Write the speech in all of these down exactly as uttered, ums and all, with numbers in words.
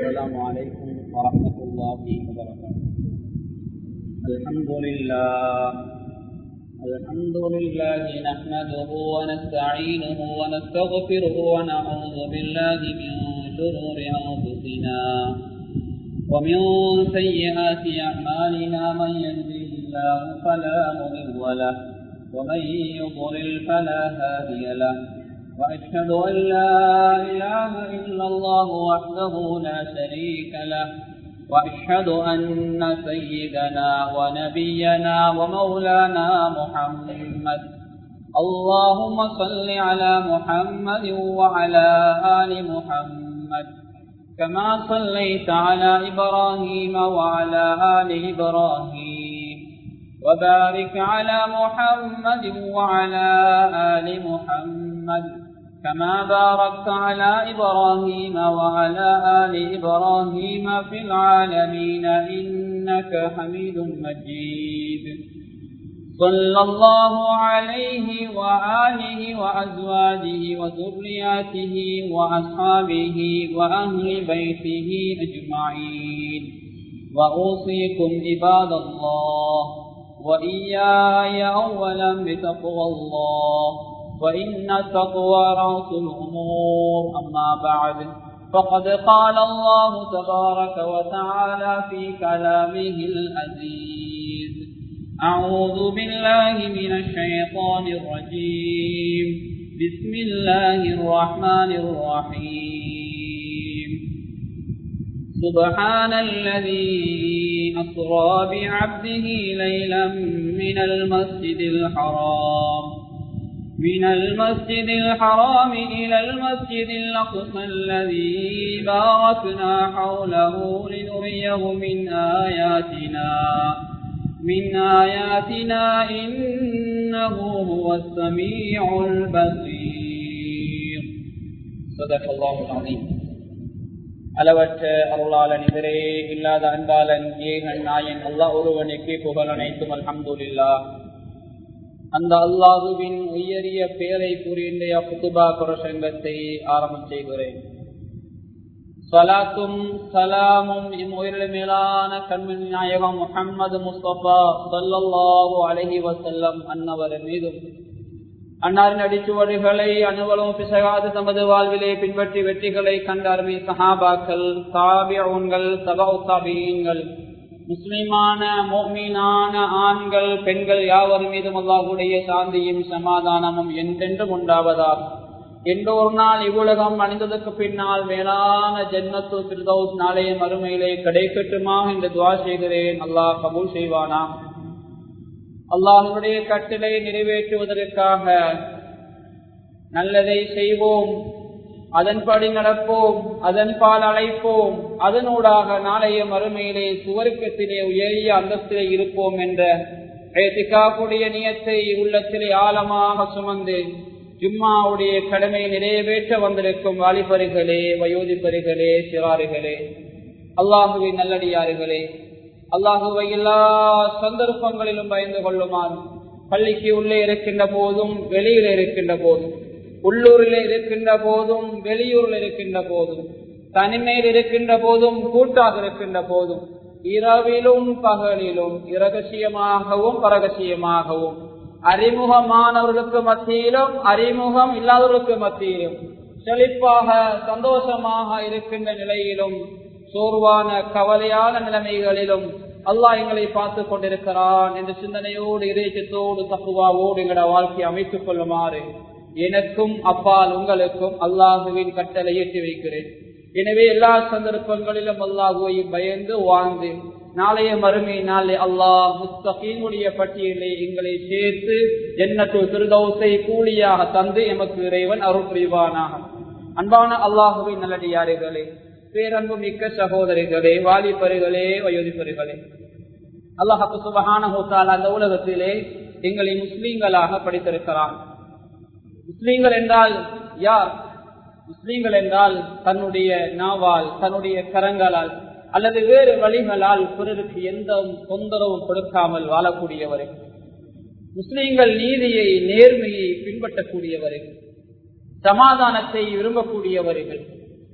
السلام عليكم ورحمة الله وبركاته. الحمد لله الحمد لله نحمده ونستعينه ونستغفره ونعوذ بالله من شرور أنفسنا ومن سيئات أعمالنا. من يهده الله فلا مضل له ومن يضلل فلا هادي له. وأشهد أن لا إله إلا الله وحده لا شريك له. وأشهد أن سيدنا ونبينا ومولانا محمد اللهم صل على محمد وعلى آل محمد كما صليت على إبراهيم وعلى آل إبراهيم وبارك على محمد وعلى آل محمد كما باركت على إبراهيم وعلى آل إبراهيم في العالمين إنك حميد مجيد. صلى الله عليه وآله وأزواجه وذرياته وأصحابه وأهل بيته أجمعين. وأوصيكم عباد الله وإياي أولا بتقوى الله، وإن التقوى رأس الأمور. أما بعد، فقد قال الله تبارك وتعالى في كلامه العزيز: أعوذ بالله من الشيطان الرجيم. بسم الله الرحمن الرحيم. سبحان الذي أسرى بعبده ليلا من المسجد الحرام من المسجد الحرام إلى المسجد الأقصى الذي باركنا حوله لنريه من آياتنا من آياتنا إنه هو السميع البصير. صدق الله العظيم. அளவற்ற அருளாளன் இவரே இல்லாத அன்பாளன் ஏகன் நாயன் அல்லாஹ் ஒருவனுக்கு புகழ் அனைத்தும் அல்ஹம்துலில்லாஹ். அந்த அல்லாஹுவின் உயரிய பெயரை கூறி இன்றைய குத்துபா பிரசங்கத்தை ஆரம்பம் செய்கிறேன். ஸலாத்தும் சலாமும் இம்முயிரில் மேலான கண்மணி நாயகம் முஹம்மது முஸ்தபா ஸல்லல்லாஹு அலைஹி வஸல்லம் அன்னவர் மீதும், அன்னாரின் அடிச்சுவடுகளை அனுவலும் பிசகாது தமது வாழ்விலே பின்பற்றி வெற்றிகளை கண்ட அருமை சஹாபாக்கள், தாபிஊன்கள், தபஉ தாபிஈன்கள், முஸ்லிமான முஃமினான ஆண்கள் பெண்கள் யாவர் மீதும் அல்லாஹ்வுடைய சாந்தியும் சமாதானமும் என்றென்றும் உண்டாவதாக. என்ற ஒரு நாள் இவ்வுலகம் அணிந்ததற்கு பின்னால் மேலான ஜன்னத்து ஃபிர்தௌஸ் நாளைய மறுமையிலே கிடைக்கட்டுமா என்று துஆ செய்கிறேன். அல்லாஹ் கபூல் செய்வானா. அல்லாஹ்வுடைய கட்டளை நிறைவேற்றுவதற்காக நல்லதை செய்வோம், அதன்படி நடப்போம், அதன்பால் அழைப்போம், அதனூடாக நாளைய மறுமையிலே சுவர்க்கத்திலே உயரிய அந்தஸ்திலே இருப்போம் என்ற இஅ்திகாஃபுடைய நியத்தை உள்ளத்திலே ஆழமாக சுமந்து ஜும்மாவுடைய கடமை நிறைவேற்ற வந்திருக்கும் வாலிபர்களே, வயோதிபர்களே, சிறார்களே, அல்லாஹுவின் நல்லடியார்களே, அல்லாஹுவை எல்லா சந்தர்ப்பங்களிலும் பயந்து கொள்ளுமாறு பள்ளிக்கு உள்ளே இருக்கின்ற போதும் வெளியில் இருக்கின்ற போதும், உள்ளூரில் இருக்கின்ற போதும் வெளியூரில் இருக்கின்ற போதும், தனிமையில் இருக்கின்ற போதும் கூட்டாக இருக்கின்ற போதும், இரவிலும் பகலிலும் இரகசியமாகவும் பரகசியமாகவும், அறிமுகமானவர்களுக்கு மத்தியிலும் அறிமுகம் இல்லாதவர்களுக்கு மத்தியிலும், செழிப்பாக சந்தோஷமாக இருக்கின்ற நிலையிலும், சோர்வான கவலையான நிலைமைகளிலும் அல்லாஹ் எங்களை பார்த்து கொண்டிருக்கிறான் என்ற சிந்தனையோடு இறைச்சத்தோடு தக்குவாவோடு எங்களோட வாழ்க்கையை அமைத்துக் கொள்ளுமாறு எனக்கும் அப்பால் உங்களுக்கும் அல்லாஹுவின் கட்டளை ஏற்றி வைக்கிறேன். எனவே எல்லா சந்தர்ப்பங்களிலும் அல்லாஹுவை பயந்து வாழ்ந்து நாளைய மறுமை நாளை அல்லாஹ் முஸ்தகீனுடைய பட்டியலை எங்களை சேர்த்து ஜன்னத்துல் ஃபிர்தௌஸை கூலியாக தந்து எமக்கு இறைவன் அருள் புரிவானாக. அன்பான அல்லாஹுவின் நல்லடியார்களே, பேரன்பு மிக்க சகோதரிகளே, வாலிபர்களே, வயோதிபர்களே, அல்லாஹ் சுப்ஹானஹு வ தஆலா அந்த உலகத்திலே எங்களை முஸ்லீம்களாக படைத்திருக்கிறான். முஸ்லீம்கள் என்றால் யார்? முஸ்லீம்கள் என்றால் தன்னுடைய நாவால், தன்னுடைய கரங்களால் அல்லது வேறு வழிகளால் பிறருக்கு எந்த தொந்தரவும் கொடுக்காமல் வாழக்கூடியவர்கள். முஸ்லீம்கள் நீதியை, நேர்மையை பின்பற்றக்கூடியவர்கள், சமாதானத்தை விரும்பக்கூடியவர்கள்,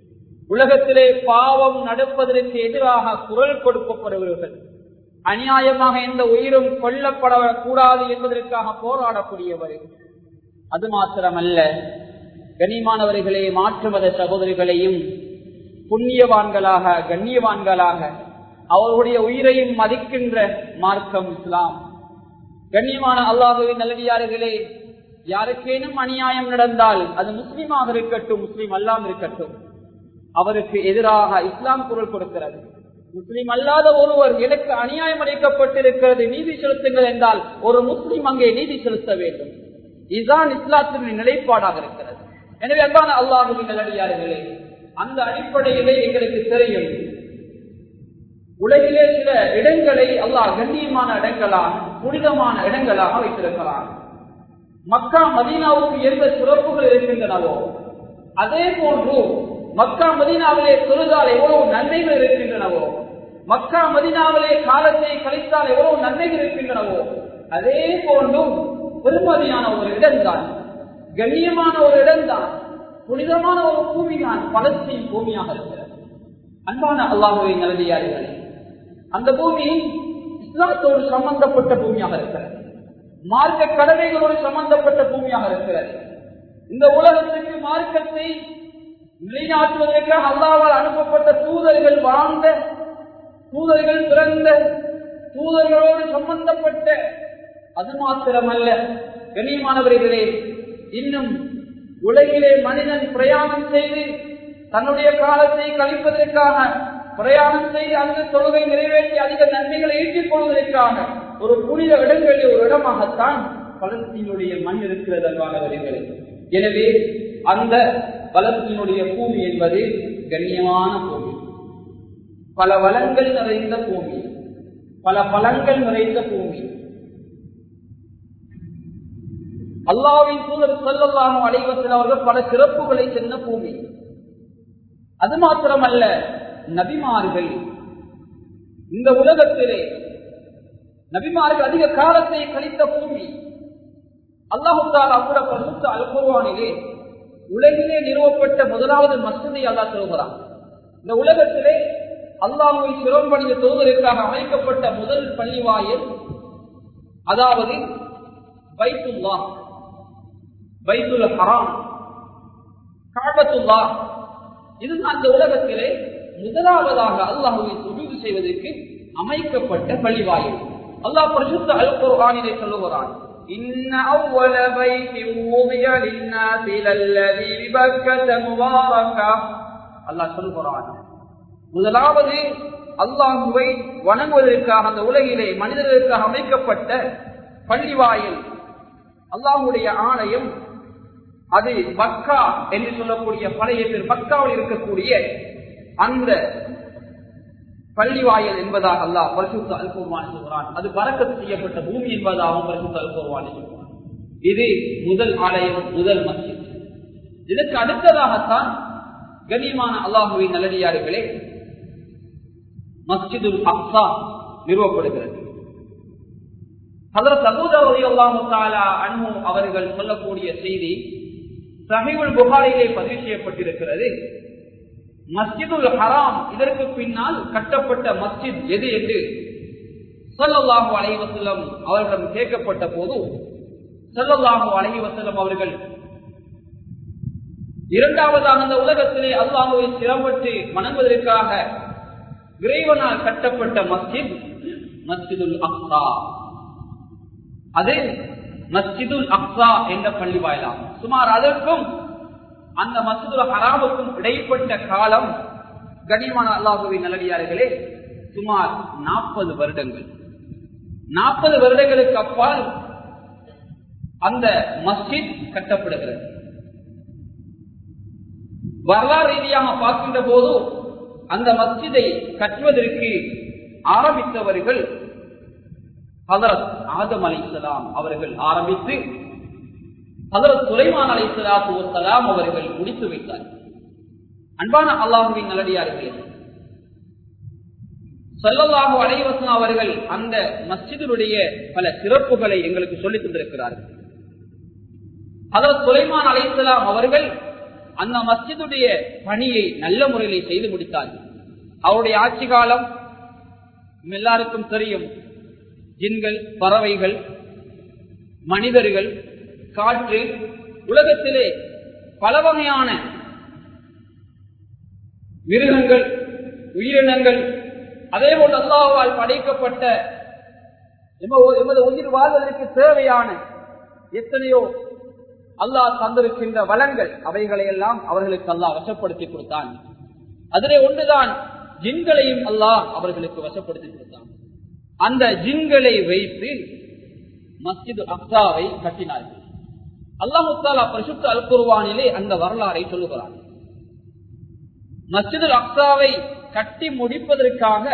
உலகத்திலே பாவம் நடப்பதற்கு எதிராக குரல் கொடுக்கப்படுபவர்கள், அநியாயமாக எந்த உயிரும் கொல்லப்படக்கூடாது என்பதற்காக போராடக்கூடியவர்கள். அது மாத்திரமல்ல, கண்ணியமானவர்களே, மாற்று மத சகோதரிகளையும் புண்ணியவான்களாக கண்ணியவான்களாக அவர்களுடைய உயிரையும் மதிக்கின்ற மார்க்கம் இஸ்லாம். கண்ணியமான அல்லாஹ்வின் நல்லடியார்களே, யாருக்கேனும் அநியாயம் நடந்தால் அது முஸ்லீமாக இருக்கட்டும் முஸ்லீம் அல்லாமல் இருக்கட்டும், அவருக்கு எதிராக இஸ்லாம் குரல் கொடுக்கிறது. முஸ்லீம் அல்லாத ஒருவர் எனக்கு அநியாயம் அளிக்கப்பட்டிருக்கிறது, நீதி செலுத்துங்கள் என்றால் ஒரு முஸ்லீம் அங்கே நீதி செலுத்த வேண்டும். இதுதான் இஸ்லாத்தின் நிலைப்பாடாக இருக்கிறது. எனவே அன்பான அல்லாஹ்வின் நல்லடியார்களே, அந்த அடிப்படையிலே எங்களுக்கு தெரியும், உலகிலே சில இடங்களை அல்லாஹ் கண்ணியமான இடங்களாக புனிதமான இடங்களாக வைத்திருக்கிறார். மக்கா மதீனாவுக்கு எந்த சிறப்புகள் இருக்கின்றனவோ அதே போன்று மக்கா மதீனாவிலே தொழுதால் எவ்வளவு நன்மைகள் இருக்கின்றனவோ, மக்கா மதீனாவிலே காலத்தை கழித்தால் எவ்வளவு நன்மைகள் இருக்கின்றனவோ, அதே போன்றும் பெருமதியான ஒரு இடம்தான், கண்ணியமான ஒரு இடம்தான், புனிதமான ஒரு பூமி தான் பலஸ்தீன் பூமியாக இருக்கிறது. அன்பான அல்லாஹ்வின் நல்லடியார்களே, அந்த பூமி இஸ்லாத்தோடு சம்பந்தப்பட்ட பூமியாக இருக்கிறது, மார்க்க கடமைகளோடு சம்பந்தப்பட்ட பூமியாக இருக்கிறது. இந்த உலகத்திற்கு மார்க்கத்தை நிலைநாட்டுவதற்காக அல்லாஹ்வால் அனுப்பப்பட்ட தூதர்கள் வாழ்ந்த, தூதர்கள் பிறந்த, தூதர்களோடு சம்பந்தப்பட்ட, அது மாத்திரமல்ல கண்ணியமானவர்களே, இன்னும் உலகிலே மனிதன் பிரயாணம் செய்து தன்னுடைய காலத்தை கழிப்பதற்காக பிரயாணம் செய்து அந்த தொழுகை நிறைவேற்றி அதிக நன்மைகளை ஈட்டிக் கொள்வதற்காக ஒரு புனித இடங்களில் ஒரு இடமாகத்தான் பலஸ்தீனுடைய மண் இருக்கிறது அன்பானவர்களே. எனவே அந்த பலஸ்தீனுடைய பூமி என்பது கண்ணியமான பூமி, பல வளங்கள் நிறைந்த பூமி, பல பலங்கள் நிறைந்த பூமி. அல்லாஹ்வின் தூதர் ஸல்லல்லாஹு அலைஹி வஸல்லம் அவர்கள் பல சிறப்புகளை சொன்ன பூமி. அது மாத்திரமல்ல, நபிமார்கள் இந்த உலகத்திலே நபிமார்கள் அதிக காலத்தை கழித்த பூமி. அல்லாஹ் தஆலா கூட பரிசுத்த அல் குர்ஆனிலே உலகிலே நிறுவப்பட்ட முதலாவது மஸ்ஜிதை அல்லாஹ் சொல்கிறான். இந்த உலகத்திலே அல்லாஹ்வை சிறம்பணிய தொழுவதற்காக அமைக்கப்பட்ட முதல் பள்ளிவாயல், அதாவது பைத்துல்லாஹ், பைத்துல் ஹராம், கஅபத்துல்லாஹ், இதுதான் அந்த உலகத்திலே முதலாவதாக அல்லாஹ்வை சுஜூது செய்வதற்கு அமைக்கப்பட்ட பள்ளிவாயல். அல்லாஹ் பரிசுத்த அல் குர்ஆனிலே சொல்லுகிறான், إن أول بيت وضع للناس للذي ببكة مباركة. அல்லாஹ் சொல்கிறான், முதலாவது அல்லாஹ்வை வணங்குவதற்காக அந்த உலகிலே மனிதர்களுக்காக அமைக்கப்பட்ட பள்ளிவாயல், அல்லாஹ்வுடைய ஆலயம், அது மக்கா என்று சொல்லக்கூடிய பழைய பேர் மக்காவில் இருக்கக்கூடிய அந்த பள்ளிவாயல் என்பதாக அல்லாஹ் பரிசுத்த அல் குர்ஆனில் சொல்கிறான். அது பரக்கத் செய்யப்பட்ட பூமி என்பதாகவும் பரிசுத்த அல் குர்ஆனில் சொல்கிறான். இது முதல் ஆலயம், முதல் மஸ்ஜித். இதற்கு அடுத்ததாகத்தான் கண்ணியமான அல்லாஹ்வின் நல்லடியார்களே மஸ்ஜிதுல் அக்ஸா நிறுவப்படுகிறது. ஹஜ்ரத் அபூ தர் ரலியல்லாஹு தஆலா அன்ஹு அவர்கள் சொல்லக்கூடிய செய்தி ஸஹீஹுல் புகாரியிலே பதிவு செய்யப்பட்டிருக்கிறது. மஸ்ஜிதுல் ஹராம், இதற்கு பின்னால் கட்டப்பட்ட மஸ்ஜித் எது என்று ஸல்லல்லாஹு அலைஹி வஸல்லம் அவர்களிடம் கேட்கப்பட்ட போது ஸல்லல்லாஹு அலைஹி வஸல்லம் அவர்கள் இரண்டாவதாக அந்த உலகத்திலே அல்லாஹ்வை சிறப்பட்டு வணங்குவதற்காக இறைவனால் கட்டப்பட்ட மஸ்ஜித் மஸ்ஜிதுல் அக்ஸா, அது மஸ்ஜிதுல் அக்ஸா என்ற பள்ளி வாயிலாகும். சுமார் அதற்கும் அந்த மஸ்ஜிதுல் ஹராமுக்கும் இடைப்பட்ட காலம் கண்ணியமான அல்லாஹ்வின் நல்லடியார்களே சுமார் நாற்பது வருடங்கள். நாற்பது வருடங்களுக்கு அப்பால் அந்த மஸ்ஜித் கட்டப்படுகிறது. வரலாறு ரீதியாக பார்க்கின்ற போது அந்த மஸ்ஜிதை கட்டுவதற்கு ஆரம்பித்தவர்கள் ஹஜ்ரத் ஆதம் அலைஹிஸ்ஸலாம் அவர்கள் ஆரம்பித்து ஹஜ்ரத் சுலைமான் அலைஹிஸ்ஸலாத்து வஸ்ஸலாம் அவர்கள் முடித்து வைத்தார். அன்பான அல்லாஹ்வின் நல்லடியார்களே, ஸல்லல்லாஹு அலைஹி வஸல்லம் அவர்கள் அந்த மஸ்ஜிதுடைய பல சிறப்புகளை எங்களுக்கு சொல்லித் தந்திருக்கிறார்கள். ஹஜ்ரத் சுலைமான் அலைஹிஸ்ஸலாம் அவர்கள் அந்த மஸ்ஜிதுடைய பணியை நல்ல முறையிலே செய்து முடித்தார்கள். அவருடைய ஆட்சி காலம் எல்லாருக்கும் தெரியும். ஜின்கள், பறவைகள், மனிதர்கள், காற்று, உலகத்திலே பல வகையான மிருகங்கள், உயிரினங்கள், அதே போல் அல்லாஹ்வால் படைக்கப்பட்ட எமது உயிர் வாழ்வதற்கு தேவையான எத்தனையோ அல்லாஹ் தந்திருக்கின்ற வளங்கள், அவைகளை எல்லாம் அவர்களுக்கு அல்லாஹ் வசப்படுத்தி கொடுத்தான். அதிலே ஒன்றுதான் ஜின்களையும் அல்லாஹ் அவர்களுக்கு வசப்படுத்தி கொடுத்தான். அந்த ஜின்களை வைத்து மஸ்ஜித் அக்ஸாவை கட்டினார்கள். அல்லாஹ் தஆலா பரிசுத்த அல் குர்ஆனிலே அந்த வரலாறை சொல்லுகிறார். மஸ்ஜித் அக்ஸாவை கட்டி முடிப்பதற்காக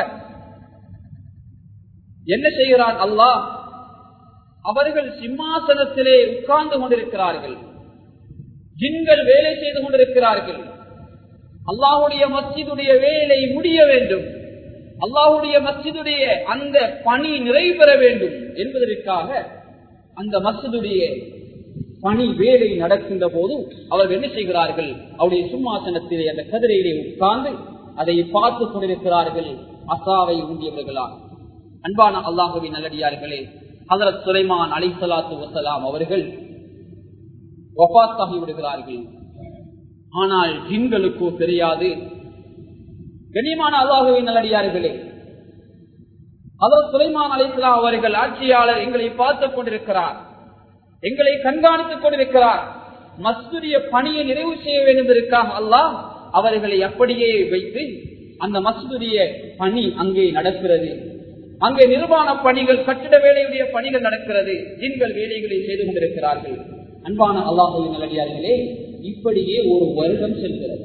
என்ன செய்கிறான் அல்லாஹ்? அவர்கள் சிம்மாசனத்திலே உட்கார்ந்து கொண்டிருக்கிறார்கள், ஜின்கள் வேலை செய்து கொண்டிருக்கிறார்கள். அல்லாஹ்வுடைய மஸ்ஜிதுடைய வேலை முடிய வேண்டும், அல்லாஹ்வுடைய மஸ்ஜிதுடைய அந்த பணி நிறைவேற வேண்டும் என்பதற்காக அந்த மஸ்ஜிதுடைய பணி வேலை நடக்கின்ற போது அவர்கள் என்ன செய்கிறார்கள்? அவருடைய சிம்மாசனத்திலே அந்த கதிரையிலே உட்கார்ந்து அதை பார்த்து கொண்டிருக்கிறார்கள் அசாவை ஊண்டியவர்களால். அன்பான அல்லாஹுவின் நல்லடியார்களே, ஹஜ்ரத் சுலைமான் அலைஹிஸ்ஸலாத்து வஸ்ஸலாம் அவர்கள் வஃபாத்தாகி விடுகிறார்கள். ஆனால் ஜின்களுக்கோ தெரியாது. கண்ணியமான அல்லாஹுவின் நல்லடியார்களே, ஹஜ்ரத் சுலைமான் அலைஹிஸ்ஸலாம் அவர்கள் ஆட்சியாளர் எங்களை பார்த்துக் கொண்டிருக்கிறார், எங்களை கண்காணித்துக் கொண்டிருக்கிறார். மஸ்ஜிதுடைய பணியை நிறைவு செய்ய வேண்டும் என்பதற்காக அல்லாஹ் அவர்களை அப்படியே வைத்து அந்த மஸ்ஜிதுடைய பணி அங்கே நடக்கிறது. அங்கே நிர்மாண பணிகள், கட்டிட வேலையுடைய பணிகள் நடக்கிறது. ஜின்கள் வேலைகளை செய்து கொண்டிருக்கிறார்கள். அன்பான அல்லாஹ்வின் நல்லடியார்களே, இப்படியே ஒரு வருடம் செல்கிறது.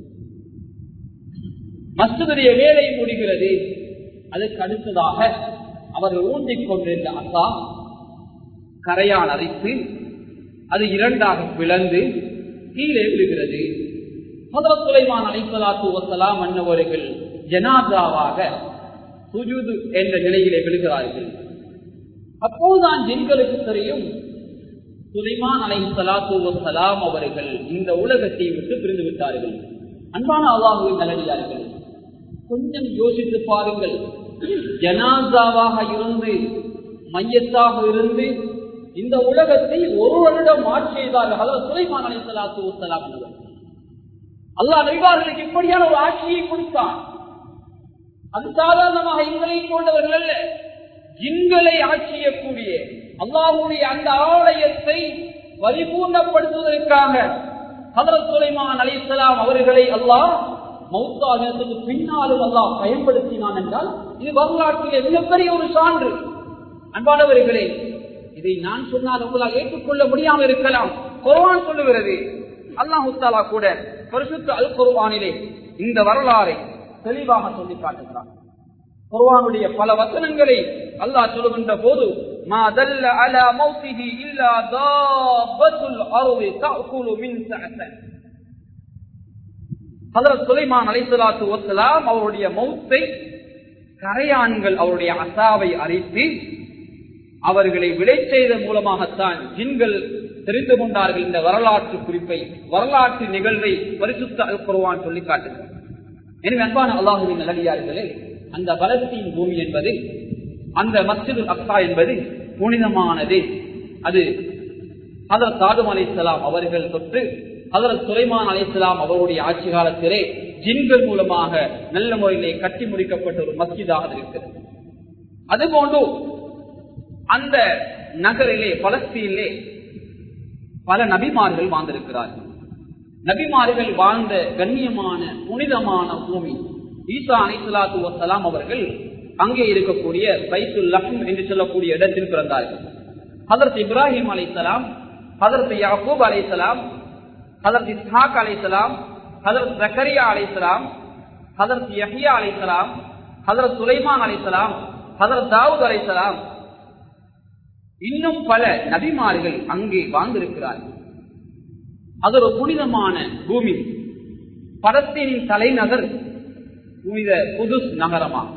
மஸ்ஜிதுடைய வேலை முடிகிறது. அதற்கு அடுத்ததாக அவர்கள் ஊன்றிக் கொண்டிருந்த அசா கரையான் அரித்து அது இரண்டாக பிளந்து கீழே விழுகிறது. ஹஜ்ரத் சுலைமான் அலைஹிஸ்ஸலாத்து வஸ்ஸலாம் அன்னவர்கள் ஜனாஸாவாக சுஜூது என்ற நிலையிலே விழுகிறார்கள். அப்போதுதான் ஜின்களுக்கு தெரியும் சுலைமான் அலைஹிஸ்ஸலாத்து வஸ்ஸலாம் அவர்கள் இந்த உலகத்தை விட்டு பிரிந்து விட்டார்கள். அன்பான அல்லாஹ்வின் நல்லடியார்களே, கொஞ்சம் யோசித்து பாருங்கள். ஜனாஸாவாக இருந்து, மையத்தாக இருந்து இந்த உலகத்தை ஒரு வருடம் ஆட்சி செய்தார்கள் ஹஜ்ரத் சுலைமான் அலைஹிஸ்ஸலாத்து வஸ்ஸலாம் அவர்கள். அல்லாஹ் நபிமார்களுக்கு இப்படியான ஒரு ஆட்சியை கொடுத்தான். அது சாதாரணமாக எங்களை போன்றவர்கள் அல்ல, ஜின்களை ஆட்சி செய்யக்கூடிய அல்லாஹ்வுடைய அந்த ஆலயத்தை பரிபூர்ணப்படுத்துவதற்காக ஹஜ்ரத் சுலைமான் அலைஹிஸ்ஸலாம் அவர்களை அல்லாஹ் மௌத்தாகினத்துக்கு பின்னாலும் அல்லாஹ் பயன்படுத்தினான் என்றால் இது வரலாற்றிலே மிகப்பெரிய ஒரு சான்று. அன்பானவர்களே, இதை நான் சொன்னால் உங்களால் ஏற்றுக்கொள்ள முடியாமல் இருக்கலாம். குர்ஆன் சொல்லுகிறது. அல்லாஹ் தஆலா கூட பரிசுத்த அல் குர்ஆனிலே இந்த வரலாறை தெளிவாக சொல்லி காட்டுகிறார். குர்ஆனுடைய பல வசனங்களை அல்லாஹ் சொல்லுகின்ற போது மா தல்ல அலா மௌத்திஹி இல்லா தாபத்துல் அர்தி தஅகுலு மின் சஅஸ. ஹஜ்ரத் சுலைமான் அலைஹிஸ்ஸலாத்து வஸ்ஸலாம் அவருடைய மௌத்தை கரையான்கள் அவருடைய அசாவை அரித்து அவர்களை விடை செய்த மூலமாகத்தான் ஜின்கள் தெரிந்து கொண்டார்கள். இந்த வரலாற்று குறிப்பை, வரலாற்று நிகழ்வை பரிசுத்த அல் குர்ஆன் சொல்லி காட்டுகிறார். எனவே அன்பான அல்லாஹ்வின் நல்லடியார்களே, அந்த பலஸ்தீன் பூமி என்பது, அந்த மஸ்ஜிதுல் அக்ஸா என்பது புனிதமானது. அது ஹஜ்ரத் ஆதம் அலைஹிஸ்ஸலாம் அவர்கள் தொட்டு ஹஜ்ரத் சுலைமான் அலைஹிஸ்ஸலாம் அவருடைய ஆட்சி காலத்திலே ஜின்கள் மூலமாக நல்ல முறையிலே கட்டி முடிக்கப்பட்ட ஒரு மஸ்ஜிதாக இருக்கிறது. அதுபோன்று அந்த நகரிலே, பலஸ்தீனிலே பல நபிமார்கள் வாழ்ந்திருக்கிறார்கள். நபிமார்கள் வாழ்ந்த கண்ணியமான புனிதமான பூமி. ஈசா அலைஹிஸ்ஸலாத்து வஸ்ஸலாம் அவர்கள் அங்கே இருக்கக்கூடிய பைத்துல் லஹம் என்று சொல்லக்கூடிய இடத்தில் பிறந்தார்கள். ஹஜ்ரத் இப்ராஹிம் அலைஹிஸ்ஸலாம், ஹஜ்ரத் யாக்கூப் அலைஹிஸ்ஸலாம், ஹஜ்ரத் இஸ்ஹாக் அலைஹிஸ்ஸலாம், ஹஜ்ரத் ஜக்கரியா அலைஹிஸ்ஸலாம், ஹஜ்ரத் யஹ்யா அலைஹிஸ்ஸலாம், ஹஜ்ரத் சுலைமான் அலைஹிஸ்ஸலாம், ஹஜ்ரத் தாவூத் அலைஹிஸ்ஸலாம், இன்னும் பல நபிமார்கள் அங்கே வாழ்ந்திருக்கிறார்கள். அது ஒரு புனிதமான பூமி. பலஸ்தீனின் தலைநகர் புனித குதுஸ் நகரமாகும்.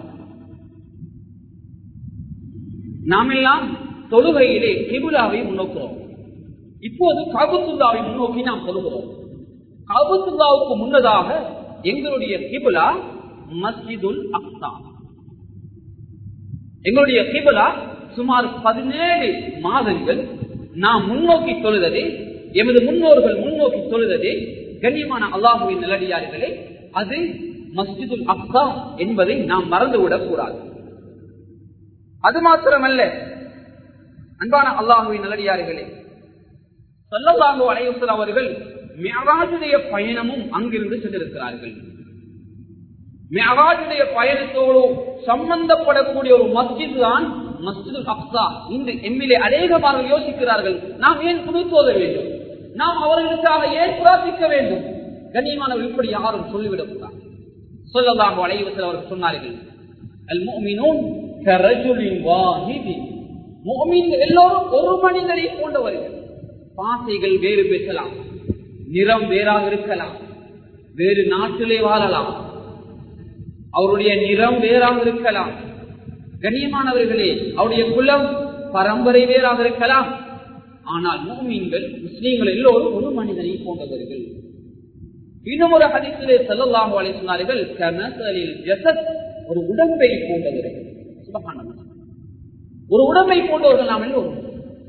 நாமெல்லாம் தொழுகையிலே கிபுலாவை முன்னோக்கிறோம். இப்போது காபத்துல்லாவை முன்னோக்கி நாம் தொழுகிறோம். கஅபத்துல்லாஹ்வுக்கு முன்னதாக எங்களுடைய கிப்லா மஸ்ஜிதுல் அக்ஸா. எங்களுடைய கிப்லா சுமார் பதினேழு மாதங்கள் நாம் முன்னோக்கி தொழுதே, எமது முன்னோர்கள் முன்னோக்கி தொழுதே கண்ணியமான அல்லாஹ்வின் நல்லடியார்களே, அது மஸ்ஜிதுல் அக்ஸா என்பதை நாம் மறந்துவிடக் கூடாது. அது மாத்திரமல்ல, அன்பான அல்லாஹ்வின் நல்லடியார்களே, ஸல்லல்லாஹு அலைஹி வஸல்லம் அவர்கள் மிஅராஜுடைய பயணமும் அங்கிருந்து சென்றிருக்கிறார்கள். மிஅராஜுடைய பயணத்தோடு சம்பந்தப்படக்கூடிய ஒரு மஸ்ஜித் தான் மஸ்ஜிதுல் அக்ஸா. இன்று எம்மிலே அநேகமாக யோசிக்கிறார்கள், நாம் ஏன் குனித்தோத வேண்டும், நாம் அவர்களுக்காக ஏன் பிரார்த்திக்க வேண்டும்? கண்ணியமானவர்கள் இப்படி யாரும் சொல்லிவிடக் கூடாது. ஸல்லல்லாஹு அலைஹி வஸல்லம் அவர்கள் சொன்னார்கள், அல் முஃமினூன் கரஜுலின் வாஹிதின். முஃமின்கள் எல்லோரும் ஒரு மனிதரை போன்றவர்கள். பாசைகள் வேறு பேசலாம், நிறம் வேறாக இருக்கலாம், வேறு நாட்டிலே வாழலாம், அவருடைய நிறம் வேறாக இருக்கலாம், கண்ணியமானவர்களே அவருடைய குலம் பரம்பரை வேறாக இருக்கலாம். ஆனால் முஃமின்கள் முஸ்லிம்கள் எல்லோரும் ஒரு மனிதனை போன்றவர்கள். இன்னும் ஒரு ஹதீஸிலே ஸல்லல்லாஹு அலைஹி வஸல்லம் சொன்னார்கள், கமஸலில் ஜஸத், ஒரு உடம்பை போன்றவர்கள். சுப்ஹானல்லாஹ், ஒரு உடம்பை போன்றவர்கள் நாம் எல்லோரும்.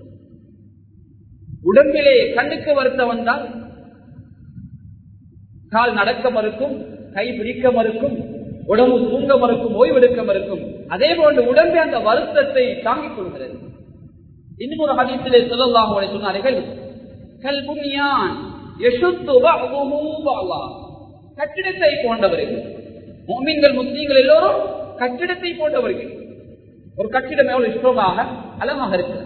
உடம்பிலே கண்ணுக்கு வருத்தம் வந்தால் கால் நடக்க மறுக்கும், கை பிடிக்க மறுக்கும், உடம்பு தூங்க மறுக்கும், ஓய்வெடுக்க மறுக்கும். அதே போன்று உடம்பே அந்த வருத்தத்தை தாங்கிக் கொள்கிறது. இன்னும் ஒரு ஹதீஸிலே ஸல்லல்லாஹு அலைஹி வஸல்லம் சொன்னார்கள், கல் புன்யான் யஷுத்து பஅதுஹு பஅதா. கட்டிடத்தை போன்றவர்கள். முஃமின்கள் முஸ்லிம்கள் எல்லோரும் கட்டிடத்தை போன்றவர்கள். ஒரு கட்டிடம் எவ்வளவு இஷ்டமாக அழகாக இருக்கிறது.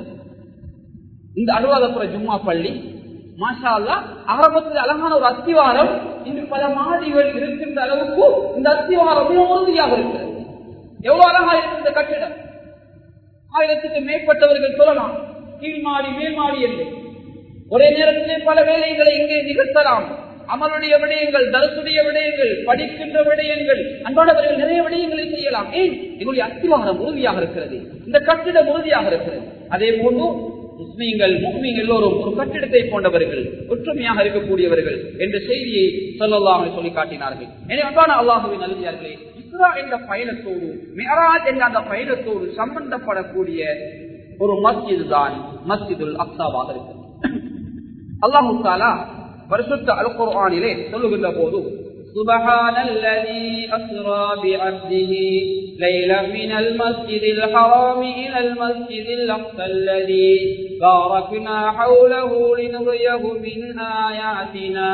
இந்த அனுராதபுர ஜும்மா பள்ளி மாஷா அல்லாஹ் ஆரம்பத்தில் அழகான ஒரு அஸ்திவாரம், இன்று பல மாடிகள் இருக்கின்ற அளவுக்கு இந்த அஸ்திவாரம் உறுதியாக இருக்கிறது. எவ்வளவு அழகாக இருக்கு இந்த கட்டிடம். ஆயிரத்துக்கு மேற்பட்டவர்கள் சொல்லலாம், கீழ் மாடி மேல் மாடி என்று. ஒரே நேரத்திலே பல வேலைகளை இங்கே நிகழ்த்தலாம். அமலுடைய விடயங்கள், தரசுடைய விடயங்கள், படிக்கின்ற விடயங்கள், அன்பானவர்கள் நிறைய விடயங்களை செய்யலாம். ஏன்? எங்களுடைய அஸ்திவாரம் உறுதியாக இருக்கிறது, இந்த கட்டிடம் உறுதியாக இருக்கிறது. அதே போன்று முஸ்லீம்கள் முஃமின்கள் எல்லோரும் ஒரு கட்டிடத்தை போன்றவர்கள், ஒற்றுமையாக இருக்கக்கூடியவர்கள் என்ற செய்தியை ஸல்லல்லாஹு அலைஹி சொல்லி காட்டினார்கள். எனவே அன்பான அல்லாஹ்வின் நல்லடியார்களே, இஸ்ரா என்ற பயணத்தோடு மிஅராஜ் என்ற அந்த பயணத்தோடு சம்பந்தப்படக்கூடிய ஒரு மஸ்ஜித் தான் மஸ்ஜிதுல் அக்ஸாவாக இருக்கிறது. அல்லாஹ் தஆலா பரிசுத்த அல் குர்ஆனிலே சொல்லுகின்ற போது, சுப்ஹானல்லதீ அஸ்ரா பிஅப்திஹி லைலன் மினல் மஸ்ஜிதில் ஹராமி இலல் மஸ்ஜிதில் அக்ஸல்லதீ பாரக்னா ஹவ்லஹு லினுரியஹு மின் ஆயாத்தினா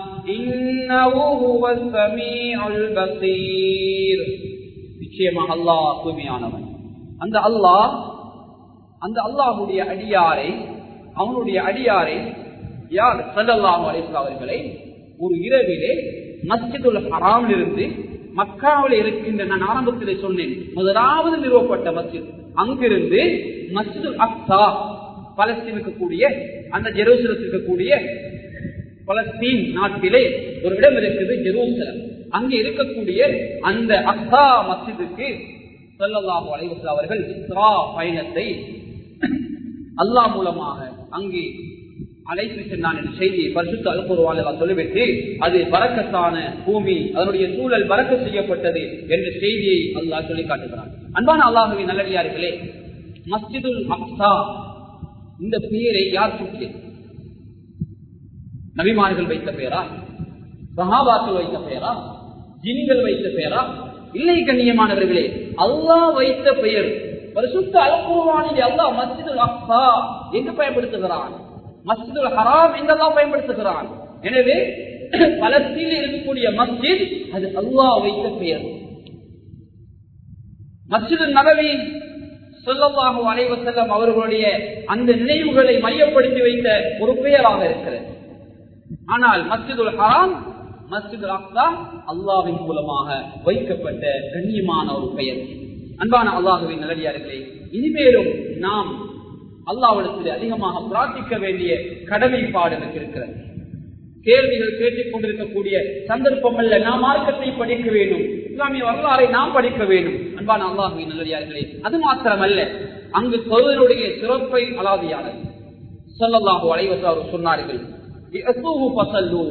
இன்னஹு ஹுவஸ் ஸமீஉல் பஸீர். நிச்சயமாக அல்லாஹ் தூய்மையானவன். அந்த அல்லாஹ் அந்த அல்லாஹ்வுடைய அடியாரை, அவனுடைய அடியாரை யார்? ஸல்லல்லாஹு அலைஹி வஸல்லம் அவர்களை ஒரு இரவிலே மஸ்ஜிதுல் ஹராமில் இருந்து மக்காவில் இருக்கின்ற, நான் ஆரம்பத்திலே சொன்னேன், முதலாவது நிறுவப்பட்ட மஸ்ஜித், அங்கிருந்து மஸ்ஜிதுல் அக்ஸா, பலஸ்தீன் இருக்கக்கூடிய அந்த ஜெருசலம் இருக்கக்கூடிய பலஸ்தீன் நாட்டிலே ஒரு இடம் இருக்குது ஜெருசலம். அங்கே இருக்கக்கூடிய அந்த அக்ஸா மஸ்ஜிதுக்கு ஸல்லல்லாஹு அலைஹி வஸல்லம் அவர்கள் இஸ்ரா பயணத்தை அல்லாஹ் மூலமாக அங்கே அழைத்து சென்றான் என்ற செய்தியை பரிசுத்த அல் குர்ஆனில் சொல்லிவிட்டு, அது பரக்கத்தான பூமி, அதனுடைய சூழல் பரக்கத் செய்யப்பட்டது என்ற செய்தியை அல்லாஹ் சொல்லி காட்டுகிறான். அன்பான அல்லாஹ்வின் நல்லடியார்களே, மஸ்ஜிதுல் அக்ஸா இந்த பெயரை யார் சூட்டியது? நபிமார்கள் வைத்த பெயரா? சஹாபாக்கள் வைத்த பெயரா? ஜின்கள் வைத்த பெயரா? இல்லை கண்ணியமானவர்களே, அல்லாஹ் வைத்த பெயர். பரிசுத்த அல் குர்ஆனில் அல்லாஹ் மஸ்ஜிதுல் அக்ஸா என்று பயன்படுத்துகிறான், மஸ்ஜிதுல் ஹராம் என்றெல்லாம் பயன்படுத்துகிறான். எனவே பலஸ்தீனில் இருக்கக்கூடிய மஸ்ஜித் அது அல்லாஹ் வைத்த பெயர். மஸ்ஜிதுல் நபவி ஸல்லல்லாஹு அலைஹி வஸல்லம் அவர்களுடைய அந்த நினைவுகளை மையப்படுத்தி வைத்த ஒரு பெயராக இருக்கிறது. ஆனால் மஸ்ஜிதுல் ஹராம், மஸ்ஜிதுல் அக்ஸா அல்லாஹ்வின் மூலமாக வைக்கப்பட்ட கண்ணியமான ஒரு பெயர். அன்பான அல்லாஹ்வின் நல்லடியார்களே, இனிமேலும் நாம் அல்லாஹ்விடத்தில் அதிகமாக பிரார்த்திக்க வேண்டிய கடமைப்பாடு எனக்கு இருக்கிறது. கேள்விகள் கேட்டுக் கொண்டிருக்கக்கூடிய சந்தர்ப்பம் அல்ல. நாம் மார்க்கத்தை படிக்க வேண்டும், இஸ்லாமிய வரலாறை நாம் படிக்க வேண்டும். அன்பான அல்லாஹ்வின் நல்லடியார்களே, அது மாத்திரமல்ல, அங்கு தொழுகையுடைய சிறப்பை அலாதியானது. ஸல்லல்லாஹு அலைஹி வஸல்லம் சொன்னார்கள்,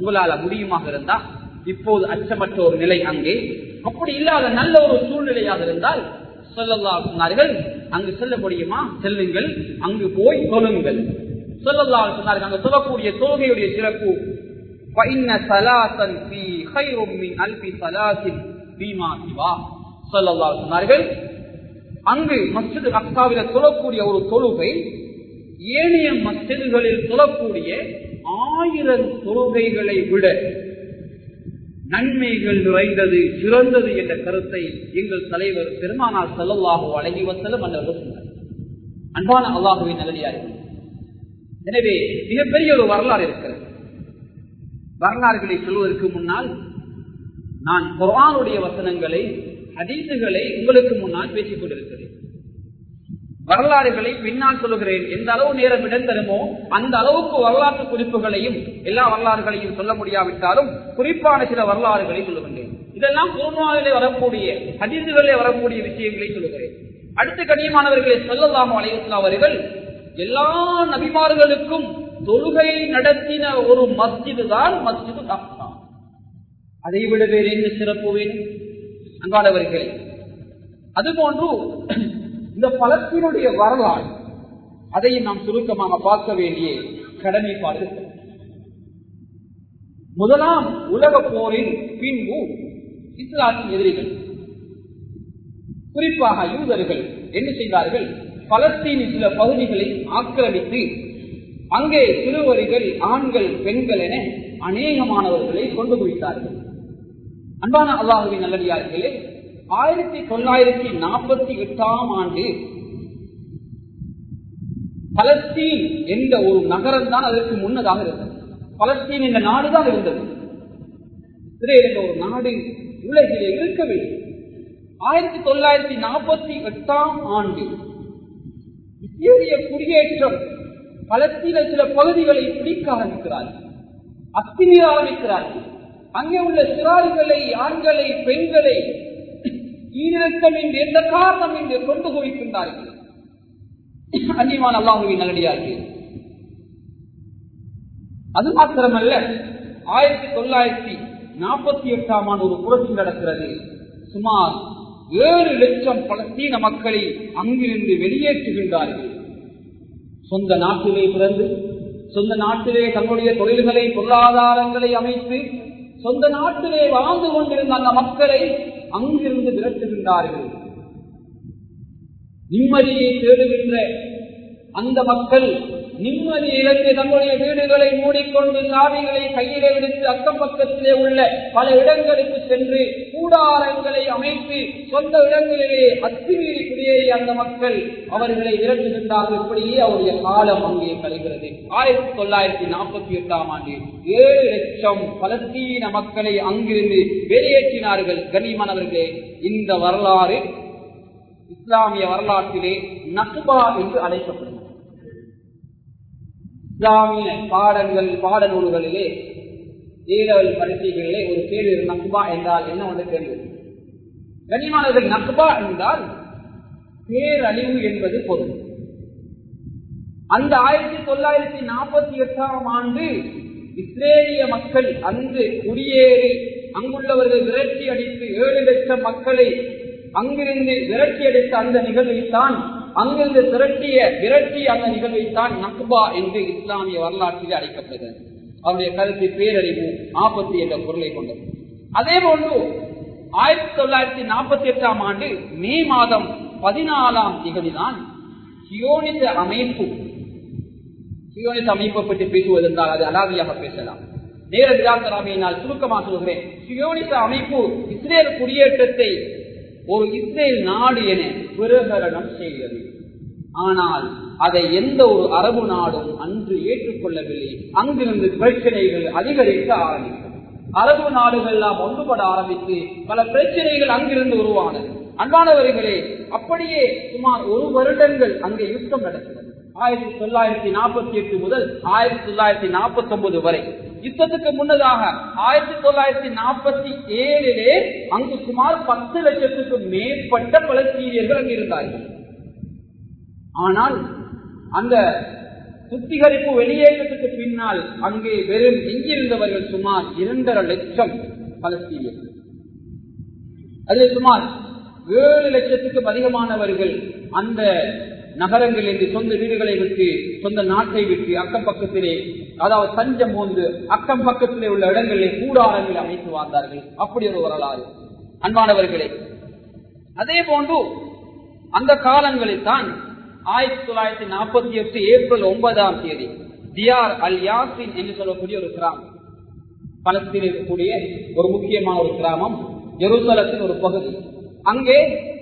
உங்களால முடியுமாக இருந்தா இப்போது அச்சமற்ற ஒரு நிலை அங்கே, அப்படி இல்லாத நல்ல ஒரு சூழ்நிலையாக இருந்தால் ஸல்லல்லாஹு சொன்னார்கள் அங்கு செல்ல முடியுமா, செல்லுங்கள், அங்கு போய் தொழுங்கள். ஸல்லல்லாஹு சொன்னார்கள் அங்கு சொல்லக்கூடிய தொழுகையுடைய சிறப்பு فإن صلاة في خير من ألف صلاة فيما سواه. ஸல்லல்லாஹு சொன்னார்கள் அங்கு மஸ்ஜித் அக்ஸாவில தொழக்கூடிய ஒரு தொழுகை ஏனைய மஸ்ஜிதுகளில் தொழக்கூடிய ஆயிரம் தொழுகைகளை விட நன்மைகள் நிறைந்தது, சிறந்தது என்ற கருத்தை எங்கள் தலைவர் பெருமானார் ஸல்லல்லாஹு அலைஹி வஸல்லம் அவர்கள் சொன்னார். அன்பான அல்லாஹ்வின் நல்லடியார்களே, எனவே மிகப்பெரிய ஒரு வரலாறு இருக்கிறது. வரலாறுகளை சொல்வதற்கு முன்னால் நான் குர்ஆனுடைய வசனங்களை, ஹதீஸுகளை உங்களுக்கு முன்னால் பேசிக் கொண்டிருக்கிறேன். வரலாறுகளை பின்னால் சொல்லுகிறேன். எந்த அளவு நேரம் இடம் தருமோ அந்த அளவுக்கு வரலாற்று குறிப்புகளையும் எல்லா வரலாறுகளையும் சொல்ல முடியாவிட்டாலும் குறிப்பான சில வரலாறுகளை சொல்லுகின்றேன். இதெல்லாம் குர்ஆனிலே வரக்கூடிய, ஹதீஸுகளிலே வரக்கூடிய விஷயங்களை சொல்லுகிறேன். அடுத்த கண்ணியமானவர்களை ஸல்லல்லாஹு அலைஹி வஸல்லம் அவர்கள் எல்லா நபிமார்களுக்கும் தொழுகை நடத்தின ஒரு மஸ்ஜிது தான் மஸ்ஜிது அக்ஸா. அதை விட வேறு என்ன சிறப்பு வேணும் அன்பானவர்களே? அதுபோன்று இந்த பலஸ்தீனுடைய வரலாறு, அதையும் நாம் சுருக்கமாக பார்க்க வேண்டிய கடமைப்பாடு. முதலாம் உலக போரின் பின்பு இஸ்லாத்தின் எதிரிகள், குறிப்பாக யூதர்கள் என்ன செய்தார்கள்? பலஸ்தீனின் சில பகுதிகளை ஆக்கிரமித்து அங்கே சிறுவர்கள், ஆண்கள், பெண்கள் என அநேகமானவர்களை கொண்டு குவித்தார்கள். அன்பான அல்லாஹ்வின் நல்லடியார்களே, ஆயிரத்தி தொள்ளாயிரத்தி நாற்பத்தி எட்டாம் ஆண்டு பலஸ்தீன் என்ற ஒரு நகரம் தான் அதற்கு முன்னதாக இருந்தது. பலஸ்தீன் என்ற நாடுதான் இருந்தது. இஸ்ரேல் என்ற ஒரு நாடு உலகிலே இருக்கவில்லை. ஆயிரத்தி தொள்ளாயிரத்தி நாற்பத்தி எட்டாம் ஆண்டு இஸ்ரேலிய குடியேற்றம் பலஸ்தீன சில பகுதிகளை பிடிக்க ஆரம்பிக்கிறார்கள், அத்துமீற ஆரம்பிக்கிறார்கள். அங்கே உள்ள சிறார்களை, ஆண்களை, பெண்களை ஈரக்கம் என்று எந்த காரணம் என்று கொண்டு குவிக்கின்றார்கள். அன்னியமான அல்லாஹ்வின் நல்லடியார்களே, அது மாத்திரமல்ல, ஆயிரத்தி தொள்ளாயிரத்தி நாற்பத்தி எட்டாம் ஆண்டு ஒரு புரட்சி நடக்கிறது. சுமார் ஏழு லட்சம் பலஸ்தீன மக்களை அங்கிருந்து வெளியேற்றுகின்றார்கள். சொந்த நாட்டிலே பிறந்து, சொந்த நாட்டிலே தன்னுடைய தொழில்களை, பொருளாதாரங்களை அமைத்து, சொந்த நாட்டிலே வாழ்ந்து கொண்டிருந்த அந்த மக்களை அங்கிருந்து விரட்டுகின்றார்கள். நிம்மதியை தேடுகின்ற அந்த மக்கள் நிம்மதி இழந்து தங்களுடைய வீடுகளை மூடிக்கொண்டு சாவிகளை கையிலே எடுத்து அக்கம் பக்கத்திலே உள்ள பல இடங்களுக்கு சென்று கூடாரங்களை அமைத்து சொந்த இடங்களிலே அத்துமீறி குடியேறிய அந்த மக்கள் அவர்களை விரட்டுகின்றார்கள். இப்படியே அவருடைய காலம் அங்கே கழிகிறது. ஆயிரத்தி தொள்ளாயிரத்தி நாற்பத்தி எட்டாம் ஆண்டு ஏழு லட்சம் பலஸ்தீன மக்களை அங்கிருந்து வெளியேற்றினார்கள். கண்ணியமானவர்களே, இந்த வரலாறு இஸ்லாமிய வரலாற்றிலே நக்பா என்று அழைக்கப்படுகிறது. இஸ்லாமிய பாடங்கள், பாடநூல்களிலே, ஏழல் பரிசைகளிலே ஒரு கேள்வி, நக்பா என்றால் என்ன ஒன்று கேள்வி. கண்ணியமானவர்கள், நக்பா என்றால் பேரழிவு என்பது பொருள். அந்த ஆயிரத்தி தொள்ளாயிரத்தி நாற்பத்தி எட்டாம் ஆண்டு இஸ்ரேலிய மக்கள் அங்கு குடியேறி அங்குள்ளவர்கள் விரட்டி அடித்து ஏழு லட்சம் மக்களை அங்கிருந்து விரட்டி அடித்த அந்த நிகழ்வைத்தான், அங்கிருந்து திரட்டிய விரட்டிய அந்த நிகழ்வைத்தான் நக்பா என்று இஸ்லாமிய வரலாற்றில் அழைக்கப்படுகிறது. அவருடைய கருத்து பேரறிவு, ஆபத்து என்ற பொருளை கொண்டது. அதே போன்று ஆயிரத்தி தொள்ளாயிரத்தி நாற்பத்தி எட்டாம் ஆண்டு மே மாதம் பதினாலாம் திகதிதான் சியோனிச அமைப்பு, சியோனிச அமைப்பை பற்றி பேசுவதென்றால் அது அலாதியாக பேசலாம். நேர விழாக்கராமையினால் சுருக்கமாக சொல்கிறேன். சியோனிச அமைப்பு இஸ்ரேல் குடியேற்றத்தை ஒரு இஸ்ரேல் நாடு என பிரகடனம் செய்கிறது. ஆனால் அதை எந்த ஒரு அரபு நாடும் அன்று ஏற்றுக்கொள்ளவில்லை. அங்கிருந்து பிரச்சனைகள் அதிகரிக்க ஆரம்பித்தது. அரபு நாடுகள் எல்லாம் ஒன்றுபட ஆரம்பித்து பல பிரச்சனைகள் அங்கிருந்து உருவானது. அன்பானவர்களே, அப்படியே சுமார் ஒரு வருடங்கள் அங்கே யுத்தம் நடக்கிறது. ஆயிரத்தி தொள்ளாயிரத்தி நாற்பத்தி எட்டு முதல் ஆயிரத்தி தொள்ளாயிரத்தி நாற்பத்தி ஒன்பது வரை. யுத்தத்துக்கு முன்னதாக ஆயிரத்தி தொள்ளாயிரத்தி நாற்பத்தி ஏழிலே அங்கு சுமார் பத்து லட்சத்துக்கு மேற்பட்ட பலஸ்தீனியர்கள் அங்கு இருந்தார்கள். ஆனால் அந்த சுத்திகரிப்பு வெளியேற்றத்துக்கு பின்னால் அங்கே வெறும் எங்கிருந்தவர்கள் சுமார் இரண்டரை லட்சம் பலஸ்தீனியர்கள். அதில் சுமார் ஏழு லட்சத்துக்கும் அதிகமானவர்கள் அந்த நகரங்களில் சொந்த வீடுகளை விட்டு சொந்த நாட்டை விட்டு அக்கம் பக்கத்திலே, அதாவது தஞ்சம் போன்று அக்கம் பக்கத்திலே உள்ள இடங்களிலே கூடாரங்கள் அமைத்து வாழ்ந்தார்கள். அப்படி ஒரு வரலாறு அன்பானவர்களே. அதே போன்று அந்த காலங்களில் தான் ஆயிரத்தி தொள்ளாயிரத்தி நாற்பத்தி எட்டு ஏப்ரல் ஒன்பதாம் தேதி தியார் அல் யாசின் என்று சொல்லக்கூடிய ஒரு கிராமம், பலஸ்தீனில் இருக்கக்கூடிய ஒரு முக்கியமான ஒரு கிராமம், ஜெருசலத்தின் ஒரு பகுதி. அங்கே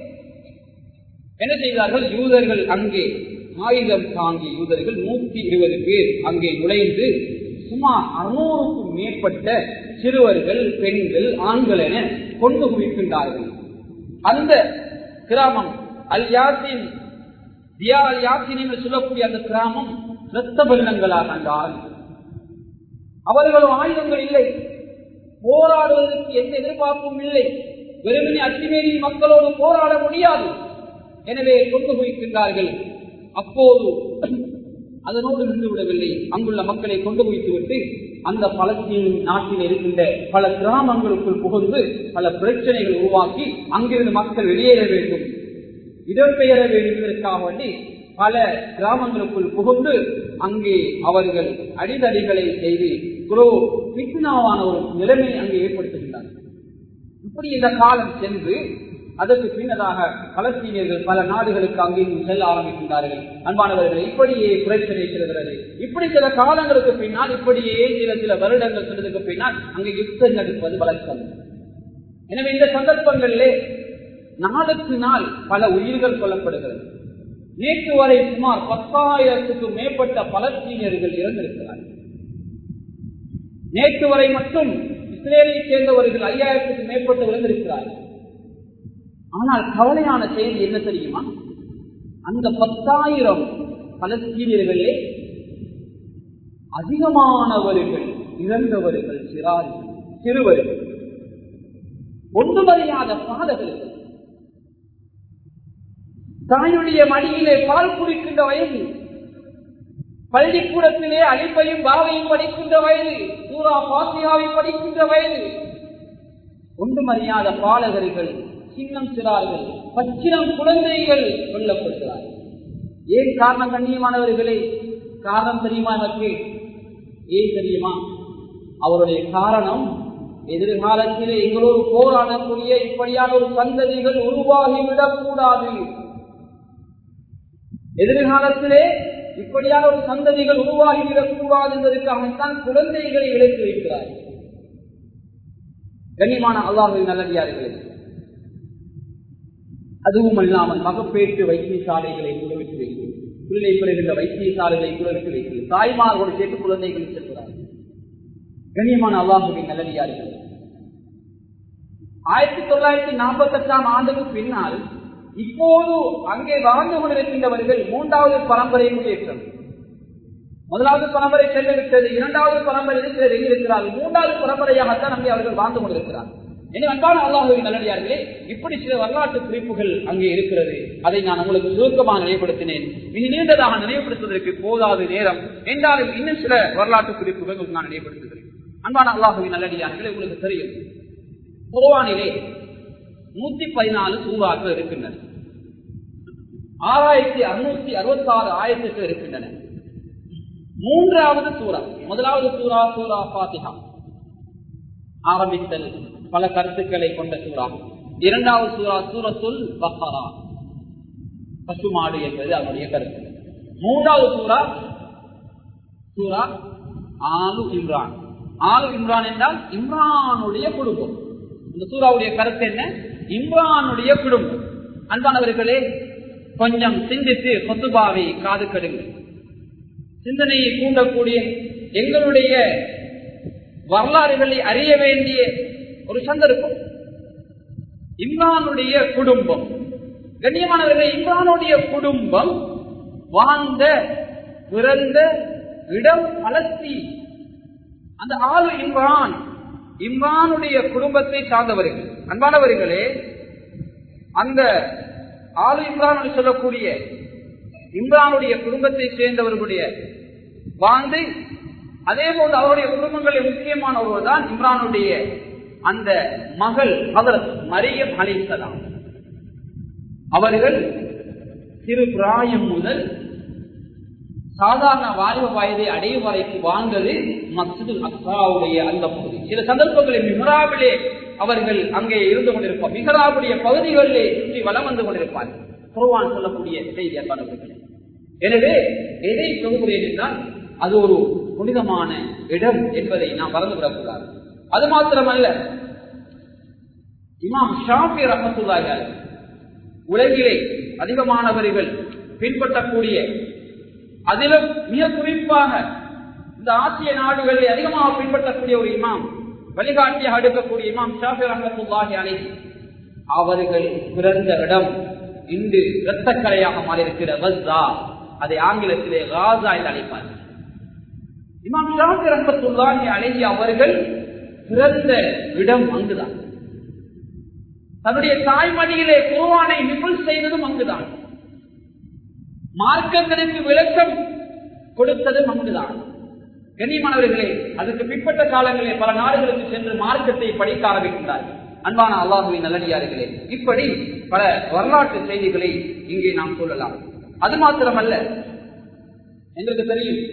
என்ன செய்தார்கள்? யூதர்கள் அங்கே ஆயுதம் தாங்கிய யூதர்கள் நூற்றி இருபது பேர் அங்கே நுழைந்து சுமார் அறுநூறுக்கும் மேற்பட்ட சிறுவர்கள், பெண்கள், ஆண்கள் என கொண்டு குவிக்கின்றார்கள். அந்த கிராமம் அல் யாசின், தியா அல் யாசின் என்று சொல்லக்கூடிய அந்த கிராமம் இரத்த வெள்ளங்களாக கண்டால் அவர்களும் ஆயுதங்கள் இல்லை, போராடுவதற்கு எந்த எதிர்பார்ப்பும் இல்லை, வெறுமனே அத்துமீறி மக்களோடு போராட முடியாது. எனவே கொண்டு குவிக்கின்றார்கள். அப்போது அதனோடு நின்று விடவில்லை, அங்குள்ள மக்களை கொண்டு குவித்துவிட்டு அந்த பலஸ்தீன் நாட்டில் இருக்கின்ற பல கிராமங்களுக்குள் புகுந்து பல பிரச்சனைகள் உருவாக்கி அங்கிருந்து மக்கள் வெளியேற வேண்டும், இடம்பெயர வேண்டும் என்பதற்காக வேண்டி பல கிராமங்களுக்குள் புகுந்து அங்கே அவர்கள் அடிதடிகளை செய்து பித்னாவான ஒரு நிலைமை அங்கே ஏற்படுத்துகின்றார்கள். இப்படி இந்த காலம் சென்று அதற்கு பின்னதாக பலஸ்தீனியர்கள் பல நாடுகளுக்கு அங்கேயும் செல்ல ஆரம்பிக்கின்றார்கள். அன்பானவர்கள், இப்படியே பிரச்சனை செல்கிறது. இப்படி சில காலங்களுக்கு பின்னால், இப்படியே சில சில வருடங்கள் சென்றதுக்கு பின்னால் அங்கே யுத்தம் நடப்பது வழக்கம். எனவே இந்த சந்தர்ப்பங்களிலே நாளுக்கு நாள் பல உயிர்கள் கொல்லப்படுகிறது. நேற்று வரை சுமார் பத்தாயிரத்துக்கும் மேற்பட்ட பலஸ்தீனியர்கள் இறந்திருக்கிறார்கள். நேற்று வரை மட்டும் இஸ்ரேலை சேர்ந்தவர்கள் ஐயாயிரத்துக்கும் மேற்பட்டு இறந்திருக்கிறார்கள். ஆனால் கவலையான செய்தி என்ன தெரியுமா? அந்த பத்தாயிரம் பலஸ்தீனியர்களே அதிகமானவர்கள் இறந்தவர்கள் சிறார்கள், சிறுவர்கள், ஒன்றுமறியாத பாலகர்கள், தாயுடைய மடியிலே பால் குடிக்கின்ற வயது, பள்ளிக்கூடத்திலே அலிப்பையும் பாவையும் படிக்கின்ற வயது, சூரா பாத்தியாவை படிக்கின்ற வயது, ஒன்றுமறியாத பாலகர்கள், சின்னம் சிறார்கள், பச்சினம் குழந்தைகள் கொல்லப்படுகிறார்கள். ஏன் காரணம் கண்ணியமானவர்களே? காரணம் தெரியுமா? எனக்கு ஏன் தெரியுமா? அவருடைய காரணம் எதிர்காலத்திலே எங்களோடு போராடக்கூடிய இப்படியான ஒரு சந்ததிகள் உருவாகிவிடக் கூடாது. எதிர்காலத்திலே இப்படியான ஒரு சந்ததிகள் உருவாகிவிடக் கூடாது என்பதற்காகத்தான் குழந்தைகளை இழைத்து வைக்கிறார்கள். கண்ணியமான அல்லாஹ்வின் நல்லடியார்களே, அதுவும் அல்லாமல் மகப்பேற்று வைத்தியசாலைகளை கூட விட்டு வைக்கிறது, பிள்ளை பெறுகின்ற வைத்தியசாலைகளை கூட விட்டு வைக்கிறது, தாய்மார்களோடு சேர்த்து குழந்தைகள் செல்கிறார்கள். கண்ணியமான அல்லாஹ்வின் நல்லடியார்களே, ஆயிரத்தி தொள்ளாயிரத்தி நாற்பத்தி எட்டாம் ஆண்டுக்கு பின்னால் இப்போது அங்கே வாழ்ந்து கொண்டிருக்கின்றவர்கள் மூன்றாவது பரம்பரை முன்னேற்றம். முதலாவது பரம்பரை சென்றுவிட்டது, இரண்டாவது பரம்பரை இருக்கிறது, எங்கிருக்கிறார்கள்? மூன்றாவது பரம்பரையாகத்தான் அங்கே அவர்கள் வாழ்ந்து கொண்டிருக்கிறார்கள். எனவே அன்பான அல்லாஹ்வின் நல்லடியார்களே, இப்படி சில வரலாற்று குறிப்புகள் அங்கே இருக்கிறது. அதை நான் உங்களுக்கு சுருக்கமாக நினைவுபடுத்தினேன். மிக நீண்டதாக நினைவுபடுத்துவதற்கு போதாது நேரம் என்றாலும் இன்னும் சில வரலாற்று குறிப்புகள் உங்களுக்கு நான் நினைவுபடுத்துகிறேன். அன்பான அல்லாஹ்வின் நல்லடியார்களே, உங்களுக்கு தெரியும், குர்ஆனிலே நூத்தி பதினாலு சூறாக்கள் இருக்கின்றன. ஆறாயிரத்தி அறுநூத்தி அறுபத்தி ஆறு ஆயிரத்துக்கு இருக்கின்றன. மூன்றாவது சூறா, முதலாவது சூறா சூரா ஃபாத்திஹா, ஆரம்பித்தல் பல கருத்துக்களை கொண்ட சூறா. இரண்டாவது சூறா சூரத்துல் பக்ரா, பசுமாடு என்பது அவருடைய கருத்து. மூன்றாவது சூறா சூரா ஆலு இம்ரான். ஆலு இம்ரான் என்றால் இம்ரானுடைய குடும்பம். இந்த சூறாவுடைய கருத்து என்ன? இம்ரானுடைய குடும்பம். அன்பானவர்களே, கொஞ்சம் சிந்தித்து கொத்துபாவை காது கடுங்கள். சிந்தனையை தூண்டக்கூடிய, எங்களுடைய வரலாறுகளை அறிய வேண்டிய ஒரு சந்தர்ப்பம். இம்ரானுடைய குடும்பம், கண்ணியமானவர்களே, இம்ரானுடைய குடும்பம் வாழ்ந்த பிறந்த இடம் பலஸ்தீன். அந்த ஆளு இம்ரான், இம்ரானுடைய குடும்பத்தை சார்ந்தவர்கள். அன்பானவர்களே, அந்த ஆளு இம்ரான் சொல்லக்கூடிய இம்ரானுடைய குடும்பத்தை சேர்ந்தவர்களுடைய வாழ்ந்து அதே போன்று அவருடைய குடும்பங்களில் முக்கியமான ஒருவர் தான் இம்ரானுடைய அந்த மகள் ஹதரத் மரியம் அலைஹிஸ்ஸலாம். அவர்கள் சிறு பிராயம் முதல் சாதாரண வாலிப வயதை அடையும் வரைக்கும் வாழ்ந்தது மஸ்ஜிதுல் அக்ஸாவுடைய அந்த பகுதி. சில சந்தர்ப்பங்களில் மிஹ்ராபிலே அவர்கள் அங்கே இருந்து கொண்டிருப்பார். மிஹ்ராபுடைய பகுதிகளிலே சுற்றி வலம் வந்து கொண்டிருப்பார். குர்ஆன் சொல்லக்கூடிய செய்தி அன்பானவர்களே. எனவே எதை சொல்கிறேன் என்றால் அது ஒரு புனிதமான இடம் என்பதை நாம் மறந்துவிடக்கூடாது. அது மாத்திரமல்ல, இமாம் ஷாஃபி ரஹ்மத்துல்லாஹி அலைஹி உலகிலே அதிகமானவர்கள் பின்பற்றக்கூடிய, அதிலும் மிக குறிப்பாக இந்த ஆசிய நாடுகளில் அதிகமாக பின்பற்றக்கூடிய ஒரு இமாம், வழிகாட்டியாக எடுக்கக்கூடிய இமாம் ஷாஃபி ரஹ்மத்துல்லாஹி அலைஹி அவர்கள் பிறந்த இடம் இன்று இரத்தக்கரையாக மாறியிருக்கிற கஸா, அதை ஆங்கிலத்திலே காசா என்று அழைப்பார்கள். இமாம் ஷாஃபி ரஹ்மத்துல்லாஹி அலைஹி அவர்கள் பிறந்த இடம் அங்குதான். தன்னுடைய தாய்மடியிலே குர்ஆனை நிபுல் செய்ததும் அங்குதான். மார்க்கங்களுக்கு விளக்கம் கொடுத்ததும் அங்குதான். கண்ணியமானவர்களே, அதுக்கு பிற்பட்ட காலங்களிலே பல நாடுகளுக்கு சென்று மார்க்கத்தை படிக்க ஆரம்பிக்கின்றார்கள். அன்பான அல்லாஹுவின் நல்லடியார்களே, இப்படி பல வரலாற்று செய்திகளை இங்கே நாம் சொல்லலாம். அது மாத்திரமல்ல, எங்களுக்கு தெரியும்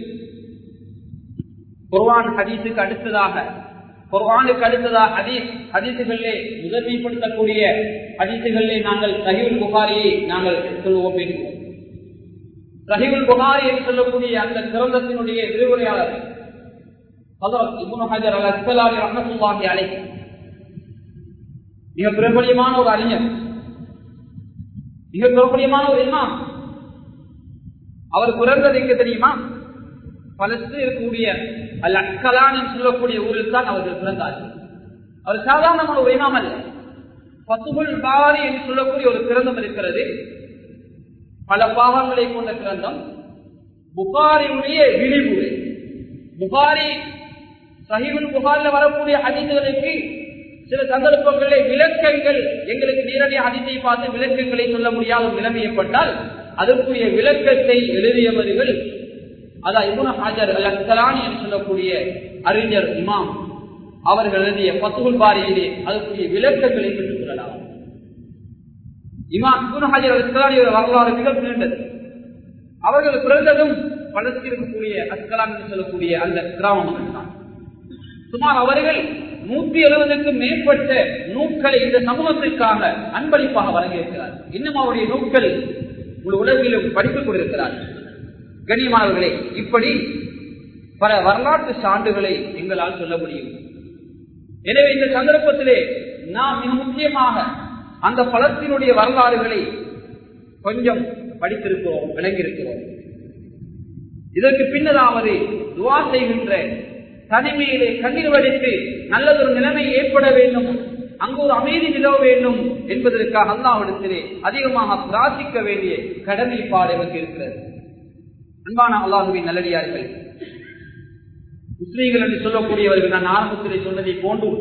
குர்ஆன் ஹதீஸுக்கு அடுத்ததாக குர்ஆனுக்கு அடுத்ததாக ஹதீஸ் ஹதீஸுகளிலே முதன்மைப்படுத்தக்கூடிய ஹதீஸுகளிலே நாங்கள் சஹீஹுல் புகாரியை நாங்கள் சொல்லுவோம் பேசுவோம். சஹீஹுல் புகாரி என்று சொல்லக்கூடிய அந்த கிரந்தத்தினுடைய விரிவுரையாளர் ஹஜ்ரத் இப்னு ஹஜர் அல் அஸ்கலானி ரஹ்மத்துல்லாஹி அலைஹி மிக பிரபலியமான ஒரு அறிஞர், மிக பிரபலியமான ஒரு இமாம். அவர் பிறந்தது எங்க தெரியுமா? பலஸ்தீனில் இருக்கக்கூடிய அல் அஸ்கலான் என்று சொல்லக்கூடிய ஊரில் தான் அவர்கள் பிறந்தார்கள். அவர் சாதாரணமான ஒரு இமாம் அல்ல. ஃபத்ஹுல் பாரி என்று சொல்லக்கூடிய ஒரு கிரந்தம் இருக்கிறது, பல பாகங்களை கொண்ட கிரந்தம். புகாரியுடைய விரிவுரை, புகாரி சஹீஹுல் புகாரில் வரக்கூடிய ஹதீஸ்களுக்கு சில சந்தர்ப்பங்களில் விளக்கங்கள், எங்களுக்கு நேரடி ஹதீஸை பார்த்து விளக்கங்களை சொல்ல முடியாத நிலைமை ஏற்பட்டால் அதற்குரிய விளக்கத்தை எழுதியவர்கள் அதான் இப்னு ஹஜர் அல் அஸ்கலானி என்று சொல்லக்கூடிய அறிஞர் இமாம் அவர்கள் எழுதிய ஃபத்ஹுல் பாரியிலே அதற்குரிய விளக்கங்களை பெற்றுக் கொள்ளலாம். இமாம் இப்னு ஹஜர் அல் அஸ்கலானியோட வரலாறு மிக நீண்டது. அவர்கள் பிறந்ததும் பலஸ்தீனில் இருக்கக்கூடிய அஸ்கலான் என்று சொல்லக்கூடிய அந்த கிராமம் தான். சுமார் அவர்கள் நூற்றி எழுபதுக்கும் மேற்பட்ட நூல்களை இந்த சமூகத்திற்காக அன்பளிப்பாக வழங்கியிருக்கிறார். இன்னும் அவருடைய நூல்கள் முழு உலகிலும் படித்துக் கொண்டிருக்கிறார். கண்ணியமானவர்களே, இப்படி பல வரலாற்று சான்றுகளை எங்களால் சொல்ல முடியும். எனவே இந்த சந்தர்ப்பத்திலே நாம் மிக முக்கியமாக அந்த பலத்தினுடைய வரலாறுகளை கொஞ்சம் படித்திருக்கிறோம், விளங்கியிருக்கிறோம். இதற்கு பின்னராவது துவா செய்கின்ற தனிமையிலே கண்ணீர் வடித்து நல்லதொரு நிலைமை ஏற்பட வேண்டும், அங்கு ஒரு அமைதி நிலவ வேண்டும் என்பதற்காக அல்லாஹ்விடத்திலே அதிகமாக பிரார்த்திக்க வேண்டிய கடமைப்பாடு எனக்கு இருக்கிறது. அன்பான அல்லாஹுவின் நல்லடியார்கள், முஸ்லீம்கள் என்று சொல்லக்கூடியவர்கள் நான் ஆரம்பத்திலே சொன்னதை போன்று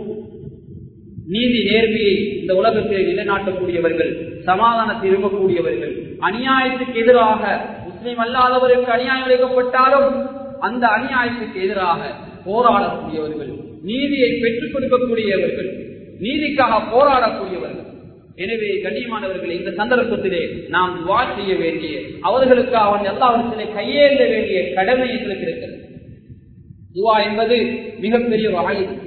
நீதி நேர்மையை இந்த உலகத்திலே நிலைநாட்டக்கூடியவர்கள், சமாதானத்தை விரும்பக்கூடியவர்கள், அநியாயத்துக்கு எதிராக முஸ்லீம் அல்லாதவருக்கு அநியாயம் இழைக்கப்பட்டாலும் அந்த அநியாயத்துக்கு எதிராக போராடக்கூடியவர்கள், நீதியை பெற்றுக் கொடுக்கக்கூடியவர்கள், நீதிக்காக போராடக்கூடியவர்கள். எனவே கண்ணியமானவர்களை, இந்த சந்தர்ப்பத்திலே நாம் துஆ செய்ய வேண்டிய, அவர்களுக்கு அவன் எல்லாவற்றிலே கையேந்த வேண்டிய கடமை எங்களுக்கு இருக்கிறது. துஆ என்பது மிகப்பெரிய ஒரு ஆயுதம்.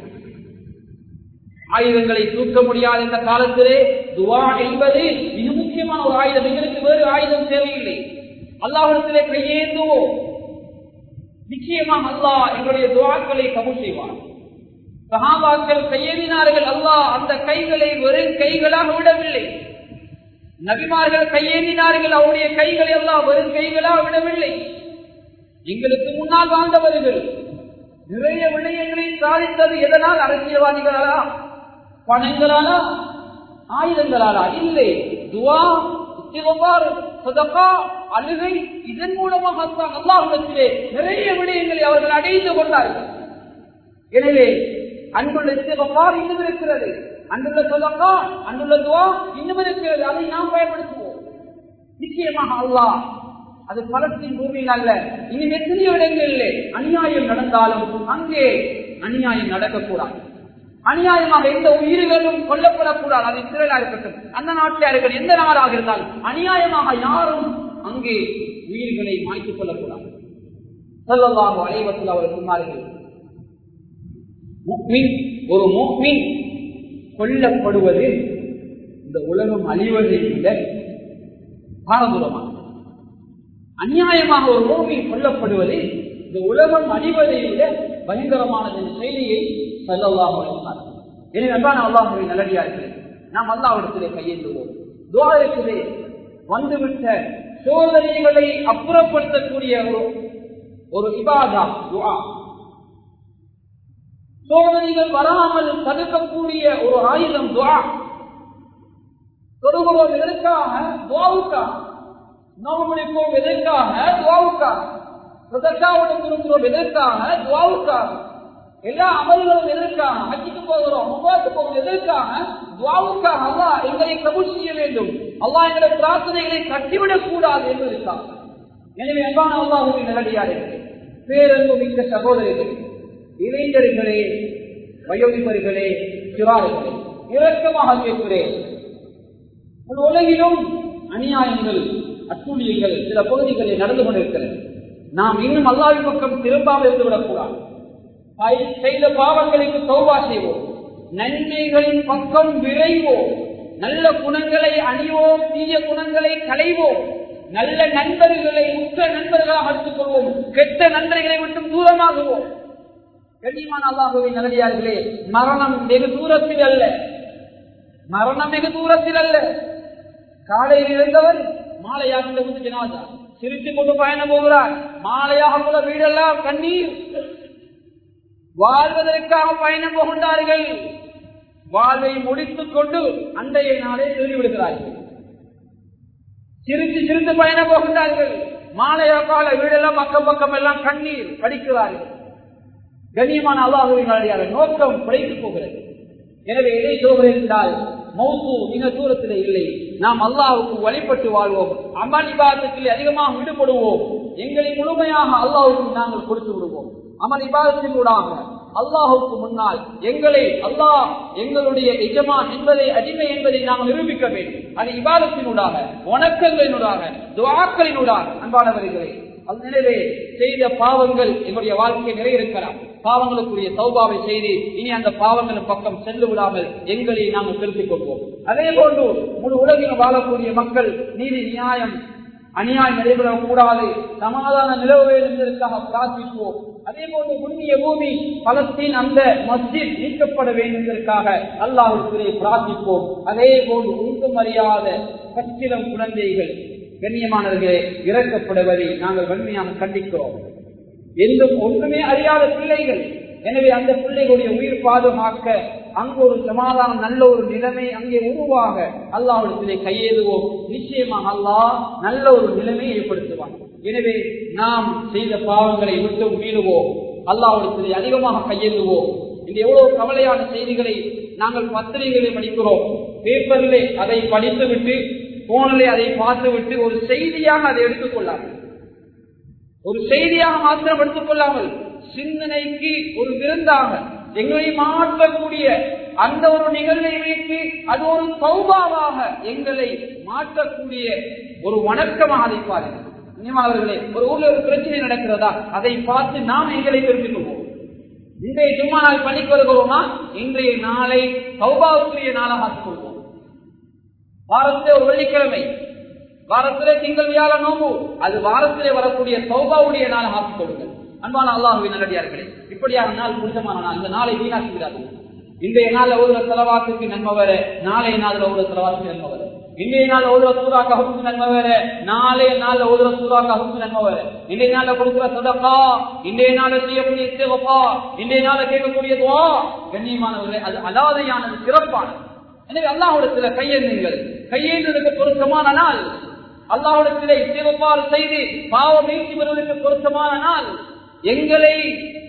ஆயுதங்களை தூக்க முடியாத இந்த காலத்திலே துஆ என்பது மிக முக்கியமான ஒரு ஆயுதம். எங்களுக்கு வேறு ஆயுதம் தேவையில்லை. அல்லாஹ்விடத்திலே கையேந்துவோம். நிச்சயமாக அல்லாஹ் எங்களுடைய துஆக்களை கபூல் செய்வார். சஹாபாக்கள் கையேந்தினார்கள், அல்லாஹ் அந்த கைகளை வெறும் கைகளாக விடவில்லை. நபிமார்கள் கையேந்தினார்கள், அவருடைய கைகளை அல்லாஹ் வெறும் கைகளாக விடவில்லை. எங்களுக்கு முன்னால் வாழ்ந்தவர்கள் நிறைய விடயங்களை சாதித்தது எதனால்? அரசியல்வாதிகளாலா, பணங்களாலா, ஆயுதங்களாலா? இல்லை. துஆ, இஸ்திக்ஃபார், சதகா, அழுகை, இதன் மூலமாக அல்லாஹ்விடத்திலே நிறைய விடயங்களை அவர்கள் அடைந்து கொண்டார்கள். எனவே அன்புள்ள இஸ்திக்ஃபார் இன்னும் இருக்கிறது, அன்புள்ள சதகா, அன்புள்ள துஆ இன்னும் இருக்கிறது. அதை நாம் பயன்படுத்துவோம். நிச்சயமாக அல்லாஹ் அது பலத்தின் பூமியில் அல்ல. இன்னும் எத்தனையோ இடங்களிலே அநியாயம் நடந்தாலும் அங்கே அநியாயம் நடக்கக்கூடாது. அநியாயமாக எந்த உயிர்களும் கொல்லப்படக்கூடாது. அது இஸ்ரேலா இருக்கட்டும், அந்த நாட்டில் இருக்கட்டும், எந்த நாடாக இருந்தாலும் அநியாயமாக யாரும் அங்கே உயிர்களை மாய்த்துக் கொள்ளக்கூடாது. ஸல்லல்லாஹு அலைஹி வஸல்லம் அவர்கள் சொன்னார்கள், முஃமின் ஒரு முஃமின் கொல்லப்படுவது இந்த உலகம் அழிவதை விட பாரதூரமாக, அநியாயமாக ஒரு முஃமின் கொல்லப்படுவது இந்த உலகம் அழிவதை விட பயங்கரமான செய்தியை ஸல்லல்லாஹு அலைஹி வஸல்லம். எனவே அன்பான அல்லாஹ்வின் நல்லடியார்களே, நாம் அல்லாஹ்விடத்திலே கையேந்துவோம். துஆவிலே வந்துவிட்ட சோதனைகளை அப்புறப்படுத்தக்கூடிய ஒரு ஒரு இபாதா துஆ, சோதனைகள் வராமல் தடுக்கக்கூடிய ஒரு ஆயுதம் துஆ. தொழுகிறோம் எதற்காக? துஆவுக்காக. நோன்பு பிடிப்போம் எதற்காக? துஆவுக்காக. சதகாவுடன் இருக்கிறோம் எதற்காக? துஆவுக்காக. எல்லா அமல்களும் எதற்காக? ஹஜ்ஜுக்கு போகிறோம், உம்ராவுக்கு போகிறோம் எதற்காக? துஆவுக்காக. அல்லாஹ் எங்களை கபூல் செய்ய வேண்டும், அல்லாஹ் எங்களுடைய பிரார்த்தனைகளை கட்டிவிடக் கூடாது என்பதற்காக. எனவே அன்பான அல்லாஹ்வின் நல்லடியார்களே, பேரன்பு மிக்க சகோதரர்களே, இளைஞர்களே, வயோதிபர்களே, சிறார்களே, இரக்கமாக கேட்கிறேன். உலகிலும் அநியாயங்கள், அட்டூழியங்கள் சில பகுதிகளில் நடந்து கொண்டிருக்கிறது. நாம் இன்னும் அல்லாஹ்வின் பக்கம் திரும்பாமல் இருந்து விடக்கூடாது. செய்த பாவங்களுக்கு தௌபா செய்வோம், நன்மைகளின் பக்கம் விரைவோம், நல்ல குணங்களை அணிவோம், தீய குணங்களை களைவோம், நல்ல நண்பர்களை உற்ற நண்பர்களாக எடுத்துக் கொள்வோம், கெட்ட நண்பர்களை விட்டு தூரமாகுவோம். கண்ணியமான அல்லாஹ்வின் நல்லடியார்களே, மரணம் வெகு தூரத்தில் அல்ல, மரணம் வெகு தூரத்தில் அல்ல. காலையில் இருந்தவர் மாலையாக ஜனாதா சிரித்துக் கொண்டு பயணம் போகிறார், மாலையாக கூட வீடெல்லாம் கண்ணீர். வாழ்வதற்காக பயணம் போகின்றார்கள், வாழ்வை முடித்துக் கொண்டு அன்றைய நாளே சொல்லிவிடுகிறார்கள். சிரித்து சிரித்து பயணம் போகின்றார்கள், மாலையாக கால வீடெல்லாம் பக்கம் பக்கம் எல்லாம் கண்ணீர் படிக்கிறார்கள். கண்ணியமான அல்லாஹ்வின் நல்லடியார்களே, நோக்கம் குறைத்து போகிறது. எனவே எதை சொல்கிறேன் என்றால், மௌத்து மிக தூரத்திலே இல்லை. நாம் அல்லாஹ்வுக்கு வழிபட்டு வாழ்வோம், அமல் இபாதத்தில் அதிகமாக ஈடுபடுவோம், எங்களை முழுமையாக அல்லாஹ்வுக்கு நாங்கள் கொடுத்து விடுவோம். அமல் இபாதத்தினூடாக அல்லாஹ்வுக்கு முன்னால் எங்களை அல்லாஹ் எங்களுடைய எஜமான் என்பதை, அடிமை என்பதை நாம் நிரூபிக்க வேண்டும். அது இபாதத்தினூடாக, வணக்கங்களினூடாக, துஆக்களினூடாக. அன்பானவர்களே, அதனிலே செய்த பாவங்கள் எங்களுடைய வாழ்க்கையை நிறைவேறலாம். பாவங்களுக்குரிய தௌபாவை செய்து இனி அந்த பாவங்களின் பக்கம் சென்று விடாமல் எங்களை நாங்கள் திருத்திக் கொள்வோம். அதே போன்று முழு உலகில் வாழக்கூடிய மக்கள் நீதி நியாயம் அநியாயம் நடைபெறக்கூடாது, சமாதான நிலவ வேண்டும் என்பதற்காக பிரார்த்திப்போம். அதே போன்று புண்ணிய பூமி பலஸ்தீன் அந்த மஸ்ஜித் நீக்கப்பட வேண்டும் என்பதற்காக அல்லாஹ்வுக்கு பிரார்த்திப்போம். அதே போன்று ஒன்றும் அறியாத பச்சிளம் குழந்தைகள் கண்ணியமானவர்களே இறக்கப்படுவதை நாங்கள் வன்மையாக கண்டிக்கிறோம். எந்த ஒன்றுமே அறியாத பிள்ளைகள். எனவே அந்த பிள்ளைகளுடைய உயிர் பாதுகாக்க அங்கு ஒரு சமாதானம், நல்ல ஒரு நிலைமை அங்கே உருவாக அல்லாஹ்விடத்திலே கையேதுவோம். நிச்சயமாக அல்லாஹ் நல்ல ஒரு நிலைமையை ஏற்படுத்துவான். எனவே நாம் செய்த பாவங்களை விட்டு மீறுவோம், அல்லாஹ்விடத்திலே அதிகமாக கையேந்துவோம். இந்த எவ்வளவு கவலையான செய்திகளை நாங்கள் பத்திரிகைகளை படிக்கிறோம், பேப்பரிலே அதை படித்துவிட்டு போனிலே அதை பார்த்துவிட்டு ஒரு செய்தியாக அதை எடுத்துக்கொள்ளாமல், ஒரு செய்தியாக மாத்திரம் எடுத்துக் கொள்ளாமல் சிந்தனைக்கு ஒரு விருந்தாக எங்களை மாற்றக்கூடிய அந்த ஒரு நிகழ்வை வைத்து அது ஒரு தௌபாவாக எங்களை மாற்றக்கூடிய ஒரு வணக்கமாக அதை பாருங்கள். அவர்களே, ஒரு ஊர்ல ஒரு பிரச்சனை நடக்கிறதா, அதை பார்த்து நாம் எங்களை தெரிந்து கொள்வோம். இன்றைய ஜும்மா நாள் பணிக்கு வருகிறோமா, இன்றைய நாளை தௌபாவுக்குரிய நாளாக ஆக்கிக் கொள்வோம். வாரத்திலே ஒரு வெள்ளிக்கிழமை, வாரத்திலே திங்கள் வியாழ நோம்பு, அது வாரத்திலே வரக்கூடிய தௌபாவுடைய நாளாக ஆக்கிக் கொள்ளுங்கள். அன்பான அல்லாஹ்வின் நல்லடியார்களே, இப்படியான நாள் புனிதமான நாள். இந்த நாளை வீணாக்குகிறார்கள். இன்றைய நாள் ஓதுற செலவாத்துக்கு நன்மை வர, நாளைய நாள் ஓதுற செலவாத்துக்கு நன்மை வர, இன்றைய நாள் ஓதுற சூறாக்கு ஹுக்ம் நன்மை வர, நாளைய நாள் ஓதுற சூறாக்கு ஹுக்ம் நன்மை வர, இன்றைய நாள் கொடுக்கிற சதகா, இன்றைய நாள் செய்யக்கூடிய இஸ்திக்ஃபார், இன்றைய நாள் கேட்கக்கூடிய துஆ, கண்ணியமானவர்களே, அது அலாதையானது, சிறப்பானது. எனவே அல்லாஹ்விடத்தில் கையேந்துங்கள். கையேந்ததுக்கு பொருத்தமான நாள், அல்லாஹ்விடத்தில் இஸ்திக்ஃபார் செய்து பாவ மீட்சி பெறுவதற்கு பொருத்தமான நாள், எங்களை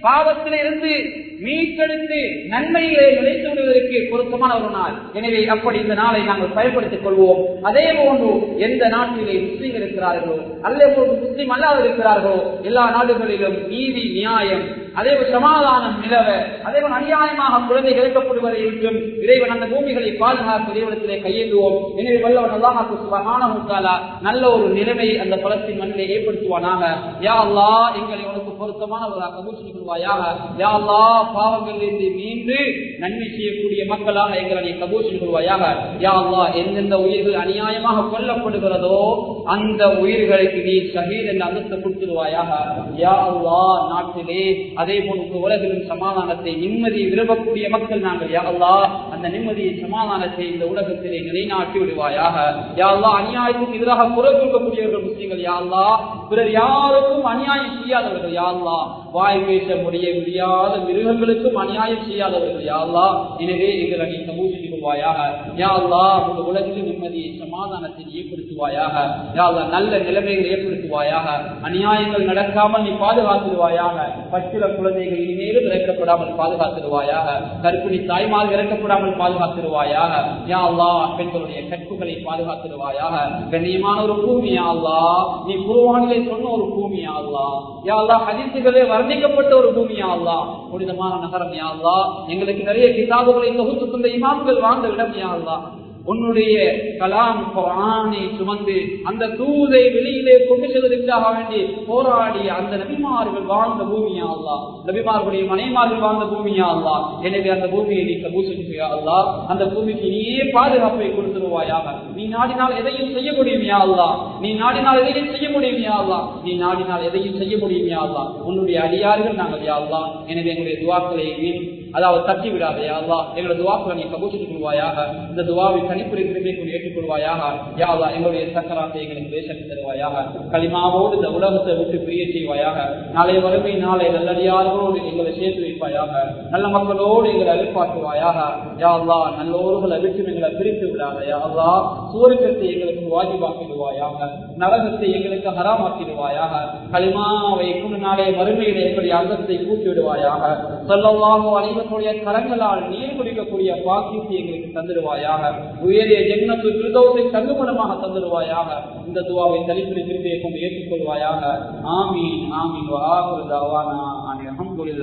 பாவத்திலே இருந்து மீட்டெடுத்து நன்மையிலே நிலைத்து விடுவதற்கு பொருத்தமான ஒரு நாள். எனவே அப்படி இந்த நாளை நாங்கள் பயன்படுத்திக் கொள்வோம். அதே போன்று எந்த நாட்டிலே முஸ்லீம் இருக்கிறார்களோ அல்லது முஸ்லீம் அல்லாத இருக்கிறார்களோ எல்லா நாடுகளிலும் நீதி நியாயம் அதே சமாதானம் நிலவ, அதே போல் அநியாயமாக குழந்தை இழக்கப்படுவதை விட்டும் இறைவன் அந்த பூமிகளை பாதுகாப்பு இறைவனத்திலே கையேந்துவோம். எனவே வல்லவன் அல்லாஹ் சுப்ஹானஹு வ தஆலா நல்ல ஒரு நிலைமையை அந்த பலஸ்தீன் மண்ணிலே ஏற்படுத்துவானாக. யா அல்லாஹ் எங்களை உனக்கு பொருத்தமானவராக கபூல் செய்து கொள்வாயாக. யா அல்லாஹ் பாவங்களிலிருந்து மீண்டு நன்மை செய்யக்கூடிய மக்களாக எங்களை நீ கபூல் செய்து கொள்வாயாக. யா அல்லாஹ் எந்தெந்த உயிர்கள் அநியாயமாக கொல்லப்படுகிறதோ அந்த உயிர்களுக்கு நீ ஷஹீத் என்ற அந்தஸ்தை கொடுத்துருவாயாக. யா அல்லாஹ் நாட்டிலே அதே போன்று உலகிலும் சமாதானத்தை நிம்மதியை விரும்பக்கூடிய மக்கள் நாங்கள். யா அல்லாஹ் அந்த நிம்மதியை சமாதானத்தை இந்த உலகத்திலே நிலைநாட்டி விடுவாயாக. யா அல்லாஹ் அநியாயத்துக்கு எதிராக குரல் கொடுக்கக்கூடியவர்கள் முஸ்லிம்கள். யா அல்லாஹ் பிறர் யாருக்கும் அநியாயம் செய்யாதவர்கள். யா அல்லாஹ் வாய் பேச முடிய முடியாத மிருகங்களுக்கும் அநியாயம் செய்யாதவர்கள். யா அல்லாஹ் எனவே எங்களை நீ கபூல் செய்து கொள்வாயாக. யா அல்லாஹ் இந்த உலகிலும் நிம்மதியை சமாதானத்தை ஏற்படுத்துவாயாக. யா அல்லாஹ் நல்ல நிலைமைகளை ஏற்படுத்துவாயாக. அநியாயங்கள் நடக்காமல் நீ பாதுகாத்துடுவாயாக. பச்சில குழந்தைகள் இனிமேலும் இறக்கப்படாமல் பாதுகாத்துடுவாயாக. கற்பிணி தாய்மார் இறக்கப்படாமல் பாதுகாத்துடுவாயாக. யா அல்லாஹ் பெண்களுடைய கற்புகளை பாதுகாத்துடுவாயாக. கண்ணியமான ஒரு பூமி யா அல்லாஹ், நீ குர்ஆனிலே சொன்ன ஒரு பூமி யா அல்லாஹ். யா அல்லாஹ் ஹதீஸுகளே வர்ணிக்கப்பட்ட ஒரு பூமி யா அல்லாஹ். புனிதமான நகரம் யா அல்லாஹ். எங்களுக்கு நிறைய கிதாபுகளை தொகுத்து தந்த இமாம்கள் வாழ்ந்த இடம் யா அல்லாஹ். உன்னுடைய கலாம் குர்ஆனை சுமந்து அந்த தூதை வெளியிலே கொண்டு செல்வதற்காக வேண்டி போராடி அந்த நபிமார்கள் வாழ்ந்த பூமியா அல்லாஹ், நபிமார்களுடைய மனைமார்கள் வாழ்ந்த பூமியா அல்லாஹ். எனவே அந்த பூமியை நீ கபூல் செய்யா அல்லாஹ். அந்த பூமிக்கு நீயே பாதுகாப்பை கொடுத்துருவாயாக. நீ நாடினால் எதையும் செய்ய முடியும் யா அல்லாஹ். நீ நாடினால் எதையும் செய்ய முடியும் யா அல்லாஹ். நீ நாடினால் எதையும் செய்ய முடியும் யா அல்லாஹ். உன்னுடைய அடியார்கள் நாங்கள் யா அல்லாஹ். எனவே எங்களுடைய துஆக்களை வீண் அதாவது தட்டி விடாதே யா அல்லாஹ். எங்களுடைய துஆக்களை நீ கபூல் செய்து கொள்வாயாக. இந்த துஆவை தனிப்புரை திரும்பி கொண்டு ஏற்றுக்கொள்வாயாக. யா அல்லாஹ் எங்களுடைய சக்கராத்தை எங்களுக்கு பேசி தருவாயாக. களிமாவோடு இந்த உலகத்தை விட்டு பிரிய செய்வாயாக. நாளை வறுமை நாளை நல்லடியார்களோடு எங்களை சேர்த்து வைப்பாயாக. நல்ல மக்களோடு எங்களை அழிப்பாக்குவாயாக. யா அல்லாஹ் நல்லோர்களை விட்டு எங்களை பிரித்து விடாத யா அல்லாஹ். சுவர்க்கத்தை எங்களுக்கு வாஜிபாக்கிடுவாயாக. நரகத்தை எங்களுக்கு ஹராமாக்கிடுவாயாக. களிமாவை கொண்டு நாளை வறுமையில எங்களுடைய அந்தத்தை கூட்டி விடுவாயாக. ஸல்லல்லாஹு அலைஹி வஸல்லம் கரங்களால் நீர் குடிக்கக்கூடிய பாக்கியத்தை எங்களுக்கு தந்துடுவாயாக. உயரிய ஜன்னத்துல் ஃபிர்தௌஸை தங்குமிடமாக தந்துடுவாயாக. இந்த துஆவை தலிப்பில் திருப்பியை கொண்டு ஏற்றுக்கொள்வாயாக. ஆமீன் ஆமீன். வ ஆகிரு தஅவானா அல்ஹம்துலில்லாஹ்.